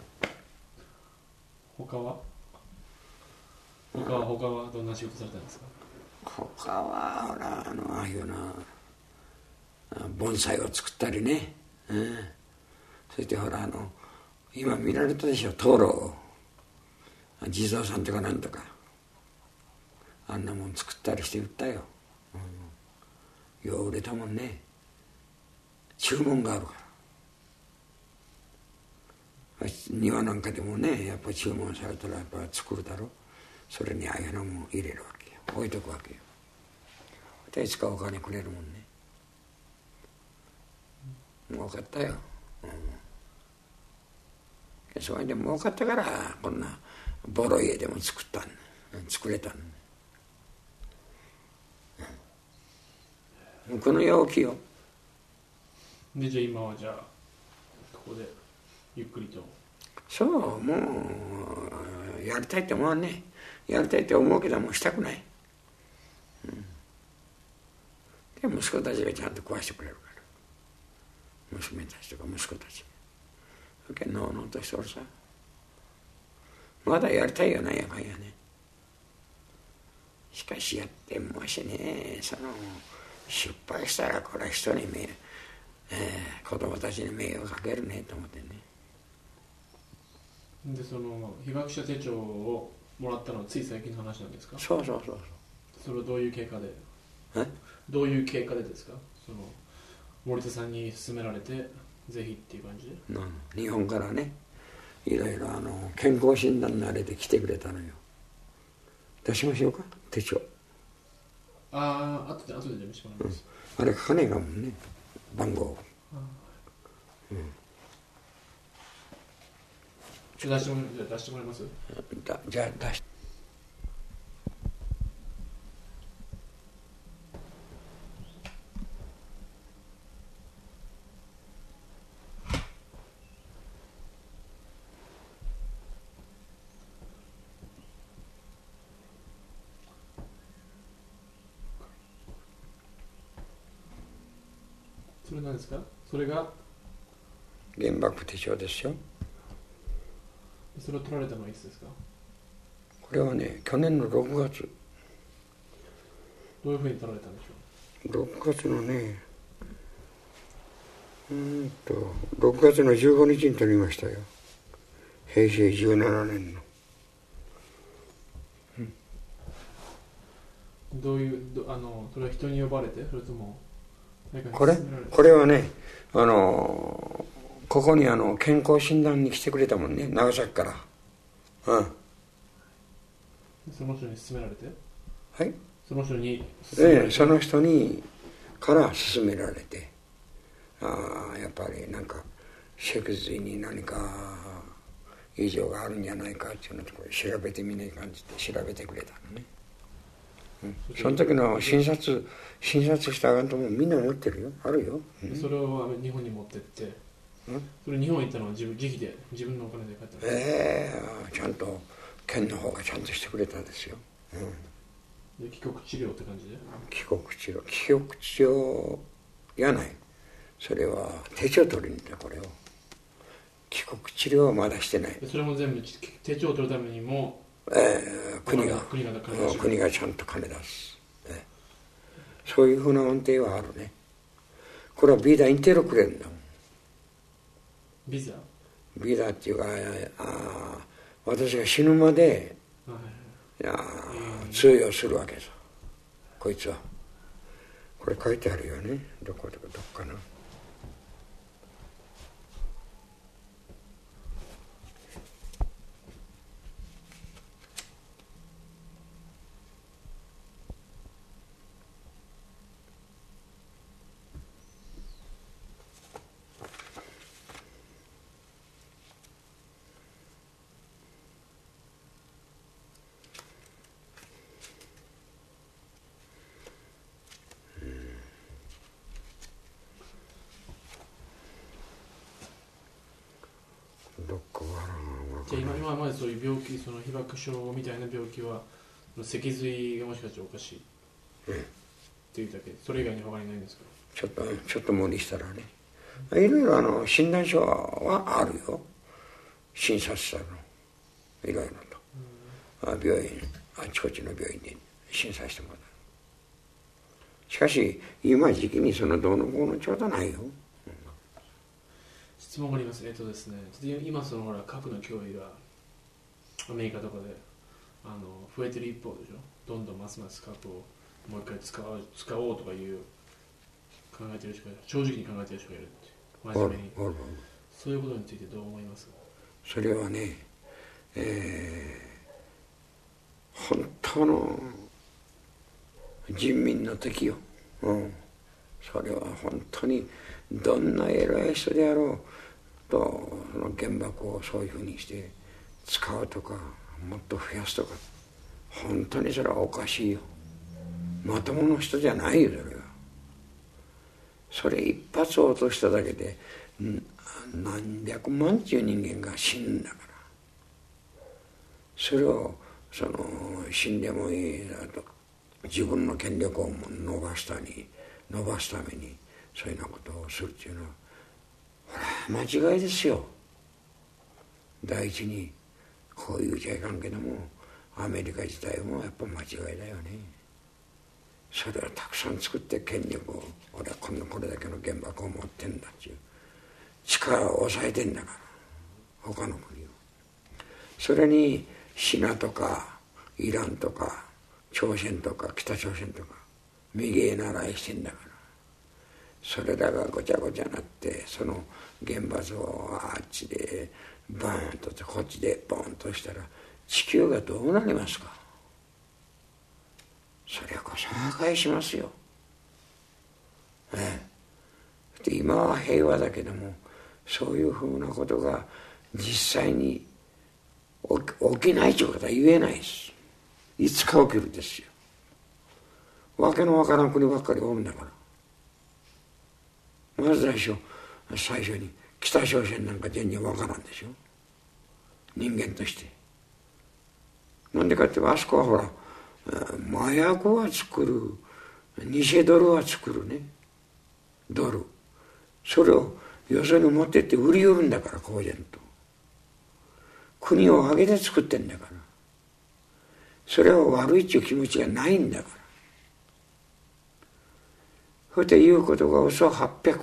他はどんな仕事されたんですか？ 他はほらああいうな盆栽を作ったりね、そしてほら今見られたでしょ、灯籠、地蔵さんとかなんとかあんなもん作ったりして売ったよ。よう売れたもんね。注文があるから。庭なんかでもねやっぱ注文されたらやっぱ作るだろ。それにああいうのも入れるわけよ、置いとくわけよ。でいつかお金くれるもんね。儲かったよ。それで儲かったからこんなボロ家でも作れたんこの陽気よ。 でじゃあ今はじゃあここでゆっくりと。 そうもうやりたいって思わんね。やりたいって思うけどもしたくない、で息子たちがちゃんと食わしてくれるから、娘たちとか息子たちそれのうのうとしておるさ。まだやりたいよなやかんやね。しかしやってもしね失敗したらこれは人に子供たちに迷惑かけるねと思ってね。 で被爆者手帳をもらったのはつい最近の話なんですか？ そうそれはどういう経過でですか？森田さんに勧められてぜひっていう感じで、 日本からねいろいろ健康診断のあれで来てくれたのよ。出しましょうか手帳。 後で準備してもらいます、 あれ書かねえかもんね番号。 出してもらいます。 じゃあ出して。 それなんですか？それが原爆手帳ですよ。 それを取られたのはいつですか？ これはね去年の6月。 どういうふうに取られたんでしょう ？6月のね6月の15日に取りましたよ。平成17年の。 どういうそれは人に呼ばれて、それともこれはねここに健康診断に来てくれたもんね、長崎から。 その人に勧められて、 はい、 その人に勧められて、 その人にから勧められて、やっぱりなんか脊髄に何か異常があるんじゃないかっていうのを調べてみないかんじて調べてくれたのね。その時の診察したあともみんな持ってるよ、あるよ。 それを日本に持ってって、それ日本行ったのは自費で自分のお金で買ったんですか？ ちゃんと県の方がちゃんとしてくれたんですよ。 で帰国治療って感じで？ 帰国治療やない、それは手帳取りに行った。これを帰国治療はまだしてない。 それも全部手帳を取るためにも国がちゃんと金出す、そういうふうな恩恵はあるね。これはビザインテロくれるんだもん。ビザっていうか私が死ぬまで通用するわけさ、こいつは。これ書いてあるよね、どこかな。 どっかわじゃあ今までそういう病気、その被爆症みたいな病気は脊髄がもしかしたらおかしいっていうだけで、それ以外に他にないんですか？ ちょっと無理したらね、いろいろ診断書はあるよ。診察したのいろいろと、病院あちこちの病院で診察してもらう。しかし今時期にそのどうのこうのちょうどないよ。 質問があります。ですね、今そのほら核の脅威がアメリカとかで増えてる一方でしょ。どんどんますます核をもう一回使おうとかいう考えてる人がいる、正直に考えてる人がいるって真面目に。そういうことについてどう思いますか？それはね、本当の人民の敵よ、それは本当にどんな偉い人であろうと、その原爆をそういうふうにして使うとかもっと増やすとか、本当にそれはおかしいよ。まともな人じゃないよ。それ一発落としただけで何百万っていう人間が死ぬんだから、それを死んでもいいだと自分の権力を伸ばすためにそういうようなことをするっていうのは、ほら間違いですよ。第一にこう言うちゃいかんけども、アメリカ自体もやっぱ間違いだよね。それをたくさん作って権力を、俺はこれだけの原爆を持ってんだっていう力を抑えてんだから他の国を。それにシナとかイランとか朝鮮とか北朝鮮とか右へ習いしてんだから、それらがごちゃごちゃになってその原発をあっちでバーンとこっちでボーンとしたら地球がどうなりますか？それこそ破壊しますよ。で今は平和だけども、そういうふうなことが実際に起きないということは言えないです。いつか起きるですよ。わけのわからん国ばっかりおるんだから。まず最初に北朝鮮なんか全然わからんでしょ、人間として。なんでかってあそこはほら麻薬は作る、偽ドルは作るね、ドル。それをよそに持ってって売り売るんだから、公然と。国を挙げて作ってんだから。それを悪いっていう気持ちがないんだから。そして言うことが嘘800。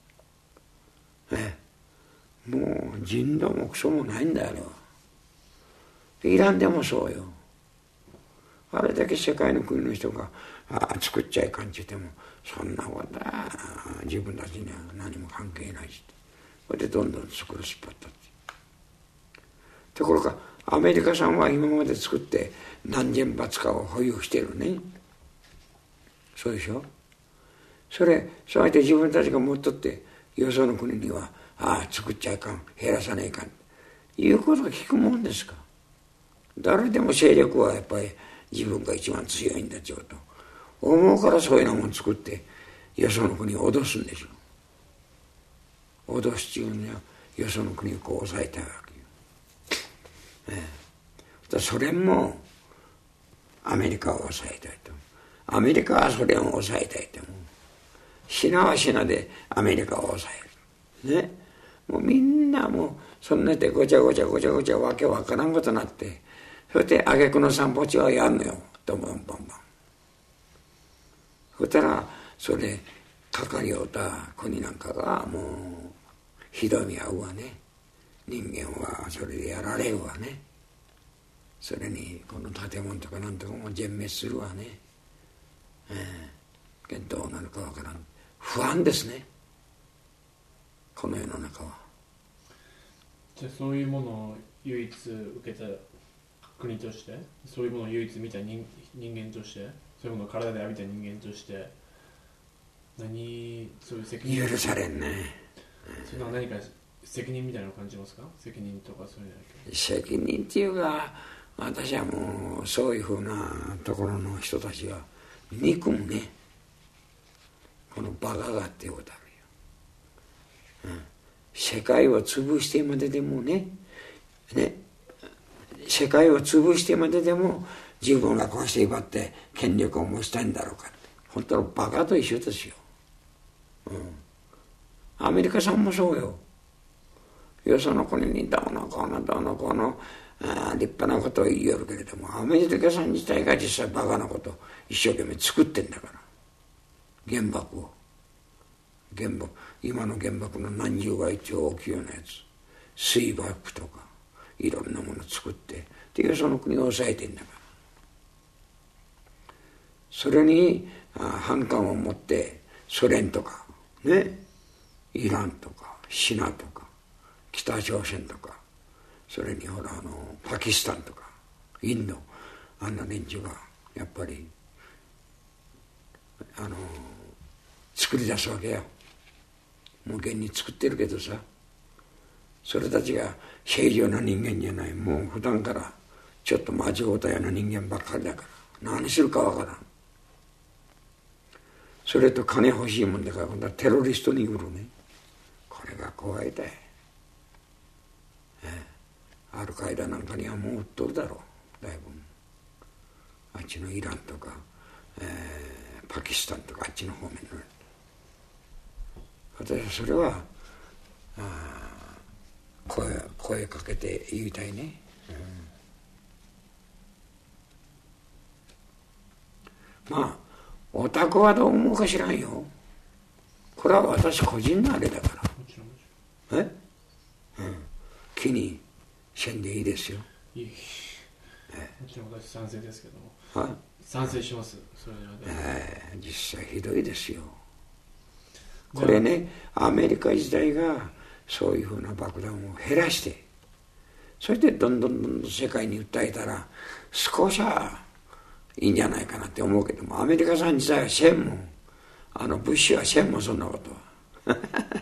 もう人道もクソもないんだよ、あれは。イランでもそうよ。あれだけ世界の国の人が作っちゃいかんって言っても、そんなことは自分たちには何も関係ないし、それでどんどん作るしっぱったって。ところがアメリカさんは今まで作って何千発かを保有してるね。そうでしょ。そうやって自分たちが持っとってよその国には作っちゃいかん、減らさないかんいうことを聞くもんですか。誰でも勢力はやっぱり自分が一番強いんだってこと思うから、そういうようなもん作ってよその国を脅すんでしょ。脅すっていうのはよその国をこう抑えたいわけよ。ソ連もアメリカを抑えたいと、アメリカはソ連を抑えたいと思う。シナはシナでアメリカを抑えるね。もうみんなもうそんなでごちゃごちゃわけわからんことになって、そして挙句の散歩地はやんのよ、ドンボンボンボン。そしたらそれかかりおった国なんかがもうひどみ合うわね。人間はそれでやられるわね。それにこの建物とかなんとかも全滅するわね。どうなるかわからん。不安ですね、この世の中は。 じゃあそういうものを唯一受けた国として、そういうものを唯一見た人間として、そういうものを体で浴びた人間として、そういう責任許されんね。 それは何か責任みたいなのを感じますか？責任とかそういうの。 責任っていうか、私はもうそういうふうなところの人たちは憎むね。このバカがっていうことあるよ。 世界を潰してまででも世界を潰してまででも自分がこうして威張って権力を持ちたいんだろうかって、本当のバカと一緒ですよ。アメリカさんもそうよ。よその国にどうのこうのどうのこうの立派なことを言いよるけれども、アメリカさん自体が実際バカなことを一生懸命作ってんだから、原爆を。今の原爆の何十倍超大きいようなやつ、水爆とかいろんなものを作ってで、よその国を抑えてんだから、それに反感を持ってソ連とかね、イランとかシナとか北朝鮮とか、それにほらパキスタンとかインド、あんな連中がやっぱり作り出すわけよ。もう現に作ってるけどさ、それたちが正常な人間じゃない。もう普段からちょっと間違うたような人間ばっかりだから、何するかわからん。それと金欲しいもんだから、今度はテロリストに売るね。これが怖いだよ。アルカイダなんかにはもう売っとるだろう、だいぶ。あっちのイランとか、パキスタンとかあっちの方面の。私はそれは声かけて言いたいね。まあお宅はどう思うか知らんよ。これは私個人のあれだから。気にせんでいいですよ。 もちろん私賛成ですけども。賛成します。それは実際ひどいですよ。これね、アメリカ自体がそういうふうな爆弾を減らして、そしてどんどん世界に訴えたら少しはいいんじゃないかなって思うけども、アメリカさん自体はせんもん。ブッシュはせんもん、そんなことは。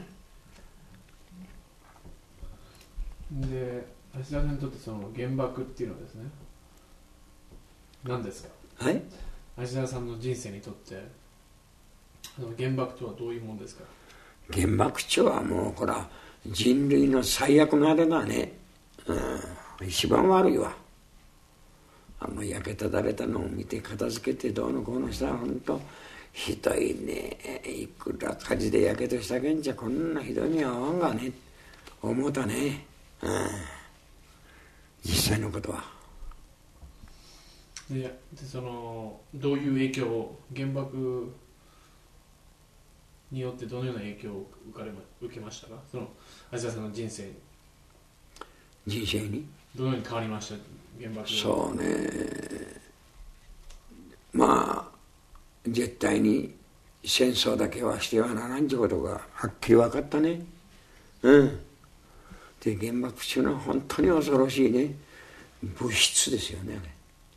で、橋田さんにとってその原爆っていうのはですね、何ですか？ はい？ 橋田さんの人生にとって原爆とはどういうものですか？ 原爆とはもうほら人類の最悪のあれだね。一番悪いわ。焼けただれたのを見て片付けてどうのこうのしたら本当ひどいね。いくら火事でやけどしたけんじゃこんなひどいには合わんがね、思うたね。実際のことは。 でそのどういう影響を原爆によってどのような影響を受けましたか？その橋田さんの人生にどのように変わりました？原爆。 そうね、まあ絶対に戦争だけはしてはならんということがはっきり分かったね。で原爆っていうのは本当に恐ろしいね物質ですよね、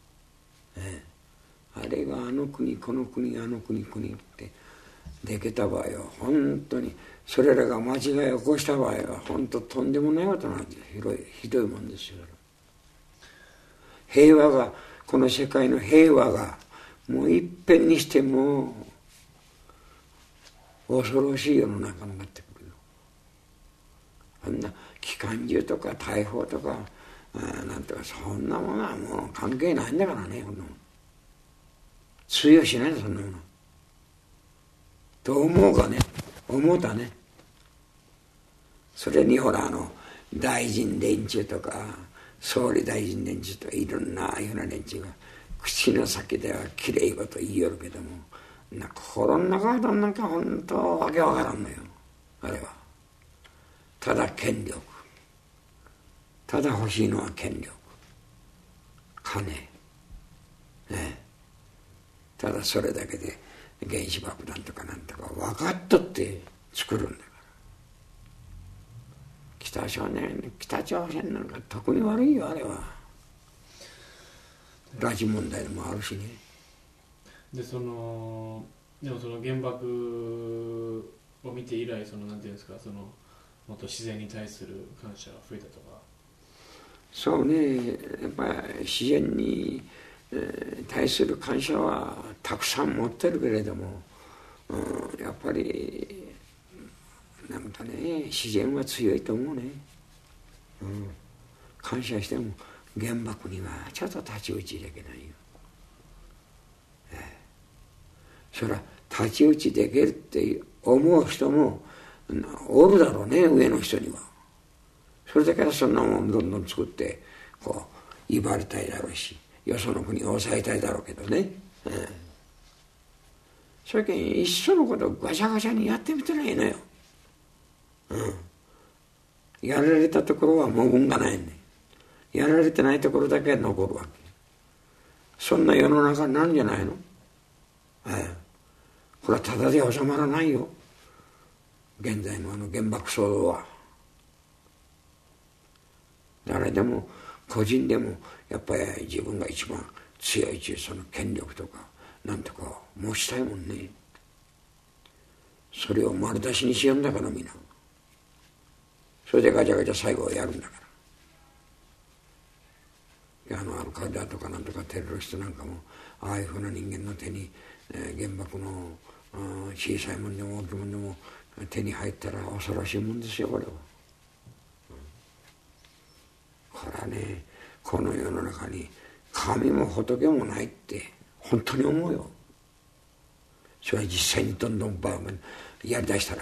あれがあの国この国あの国ってできた場合は本当に、それらが間違いを起こした場合は本当とんでもないことなんですよ。ひどいもんですよ。平和が、この世界の平和がもういっぺんにしても恐ろしい世の中になってくるよ。あんな機関銃とか大砲とかなんとかそんなものはもう関係ないんだからね。通用しないんだ、そんなものと思うかね、思うたね。それにほら大臣連中とか総理大臣連中とかいろんなような連中が口の先ではきれいこと言いよるけども、心の中はどんなんか本当わけわからんのよ。あれはただ権力、ただ欲しいのは権力、金、ただそれだけで原子爆弾とかなんとか分かっとって作るんだから。北朝鮮なんか特に悪いよ、あれは。拉致問題もあるしね。 でもその原爆を見て以来なんていうんですか、もっと自然に対する感謝が増えたとか。そうね、やっぱり自然に対する感謝はたくさん持ってるけれども、やっぱりなんかね、自然は強いと思うね。感謝しても原爆にはちょっと太刀打ちできないよ。そりゃ太刀打ちできるって思う人もおるだろうね、上の人には。それだからそんなもんどんどん作ってこう威張りたいだろうし、よその国を抑えたいだろうけどね。それけんいっそのことガシャガシャにやってみたらいいのよ。やられたところはもう運がないね。やられてないところだけ残るわけ。そんな世の中になるんじゃないの。これはただで収まらないよ、現在の原爆騒動は。誰でも個人でもやっぱり自分が一番強いその権力とかなんとか持ちたいもんね。それを丸出しにしようんだからみんな。それでガチャガチャ最後はやるんだから。アルカイダとかなんとかテロリストなんかもああいうふうな人間の手に、原爆の小さいもんでも大きいもんでも手に入ったら恐ろしいもんですよ、これは。これはね、この世の中に神も仏もないって本当に思うよ。それは実際にどんどんやりだしたら、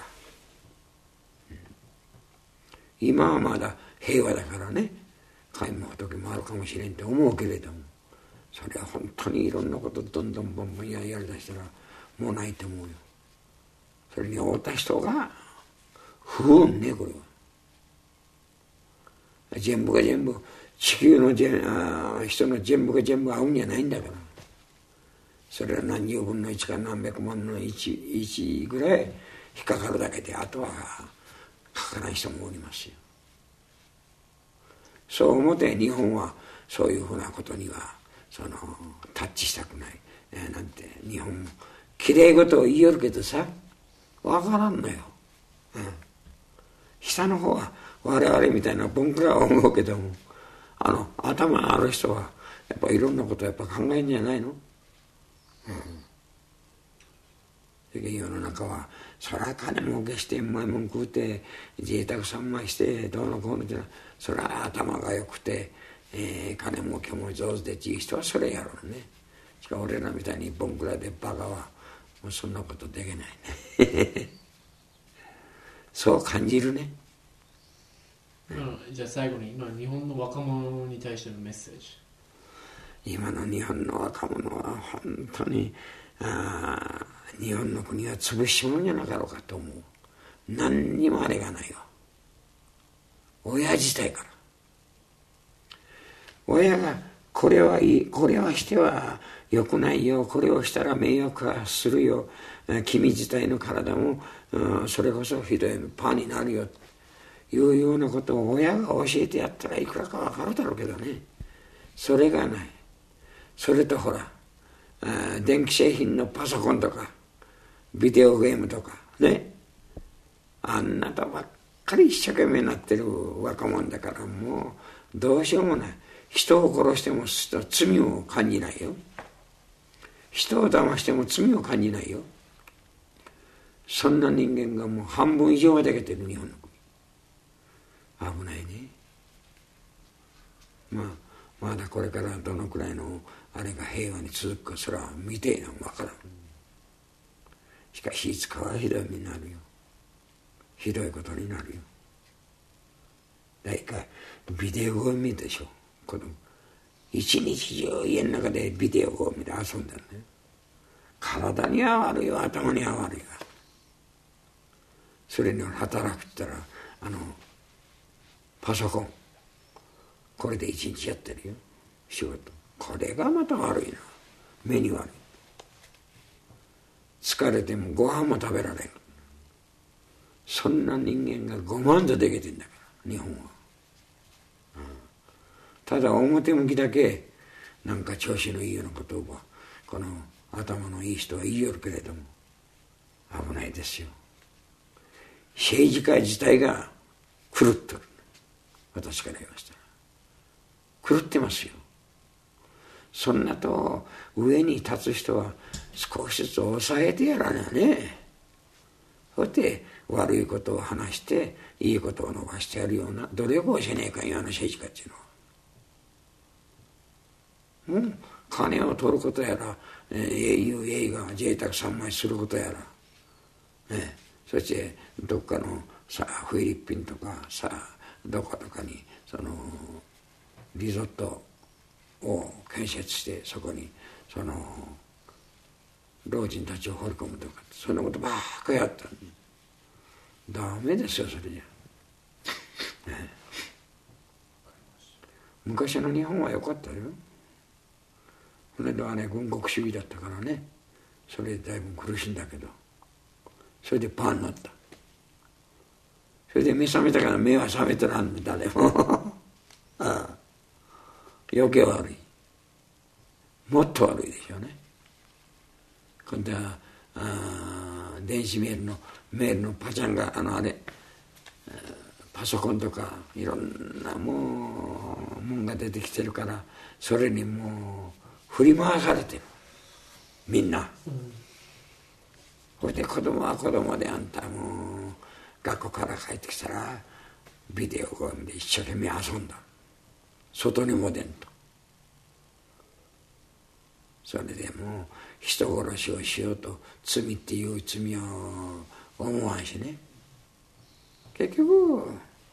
今はまだ平和だからね、神も仏もあるかもしれんと思うけれども、それは本当にいろんなことどんどんボンボンやりだしたらもうないと思うよ。それに会うた人が不運ね、これは。全部が全部地球の人の全部が全部合うんじゃないんだから。それは何十分の1か何百万の1ぐらい引っかかるだけで、あとはかからない人もおりますよ。そう思って日本はそういうふうなことにはタッチしたくない、なんて日本もきれい事を言いよるけどさ、わからんのよ。下の方は我々みたいなボンクラは思うけども、頭ある人はやっぱいろんなことをやっぱ考えんじゃないの。世の中はそら金儲けしてうまいもん食うて贅沢三昧してどうのこうのってのは、そら頭が良くて、金儲けも上手でっていう人はそれやろうね。しかも俺らみたいにボンクラでバカはもうそんなことできないね。そう感じるね。 じゃあ最後に日本の若者に対してのメッセージ。 今の日本の若者は本当に日本の国は潰し物じゃなかろうかと思う。何にもあれがないよ。親自体から。親がこれはいい、これはしては良くないよ、これをしたら迷惑はするよ、君自体の体もそれこそひどいパンになるよというようなことを親が教えてやったらいくらか分かるだろうけどね、それがない。それとほら電気製品のパソコンとかビデオゲームとかね、あんなとばっかり一生懸命になってる若者だから、もうどうしようもない。人を殺しても罪を感じないよ。人を騙しても罪を感じないよ。そんな人間がもう半分以上はできてる日本の国。危ないね。まだこれからどのくらいのあれが平和に続くか、それは見ていな分からん。しかしいつかはひどい目になるよ。ひどいことになるよ。誰かビデオを見るでしょ、子供。一日中家の中でビデオを見て遊んでるね。体には悪いよ、頭には悪いわ。それに働くって言ったらパソコンこれで一日やってるよ、仕事。これがまた悪いな、目に悪い。疲れてもご飯も食べられる。そんな人間がごまんとできてんだから日本は。ただ表向きだけなんか調子のいいようなことをこの頭のいい人は言いよるけれども、危ないですよ。政治家自体が狂ってる。私から言いましたら狂ってますよ。そんなと上に立つ人は少しずつ抑えてやらなね。 そして悪いことを話していいことを伸ばしてやるような努力をしねえかんよ、政治家っていうのは。金を取ることやら、英雄映画贅沢三昧することやら、そしてどっかのさフィリピンとかさどことかにそのリゾートを建設してそこにその老人たちを放り込むとかそんなことばっかりやったんダメですよそれじゃ、昔の日本は良かったよ。それではね軍国主義だったからねそれでだいぶ苦しいんだけどそれでパンになった。それで目覚めたから目は覚めてらんね誰も余計悪いもっと悪いでしょうね。今度は電子メールのパチャンがあれパソコンとかいろんなもんが出てきてるからそれにもう振り回されてるみんな、それで子供は子供であんたもう学校から帰ってきたらビデオゲームで一生懸命遊んだ外にも出んとそれでもう人殺しをしようと罪っていう罪を思わんしね結局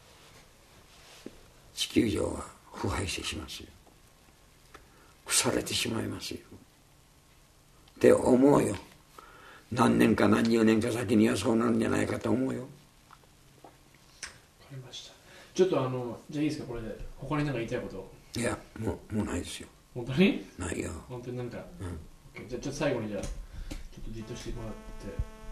地球上は腐敗してしますよ腐れてしまいますよって思うよ。何年か何十年か先にはそうなるんじゃないかと思うよ。わかりました。ちょっとじゃあいいですかこれで他に何か言いたいこと。 いやもうないですよ。 本当にないよ。 本当になんか、じゃあちょっと最後にじゃあちょっとじっとしてもらって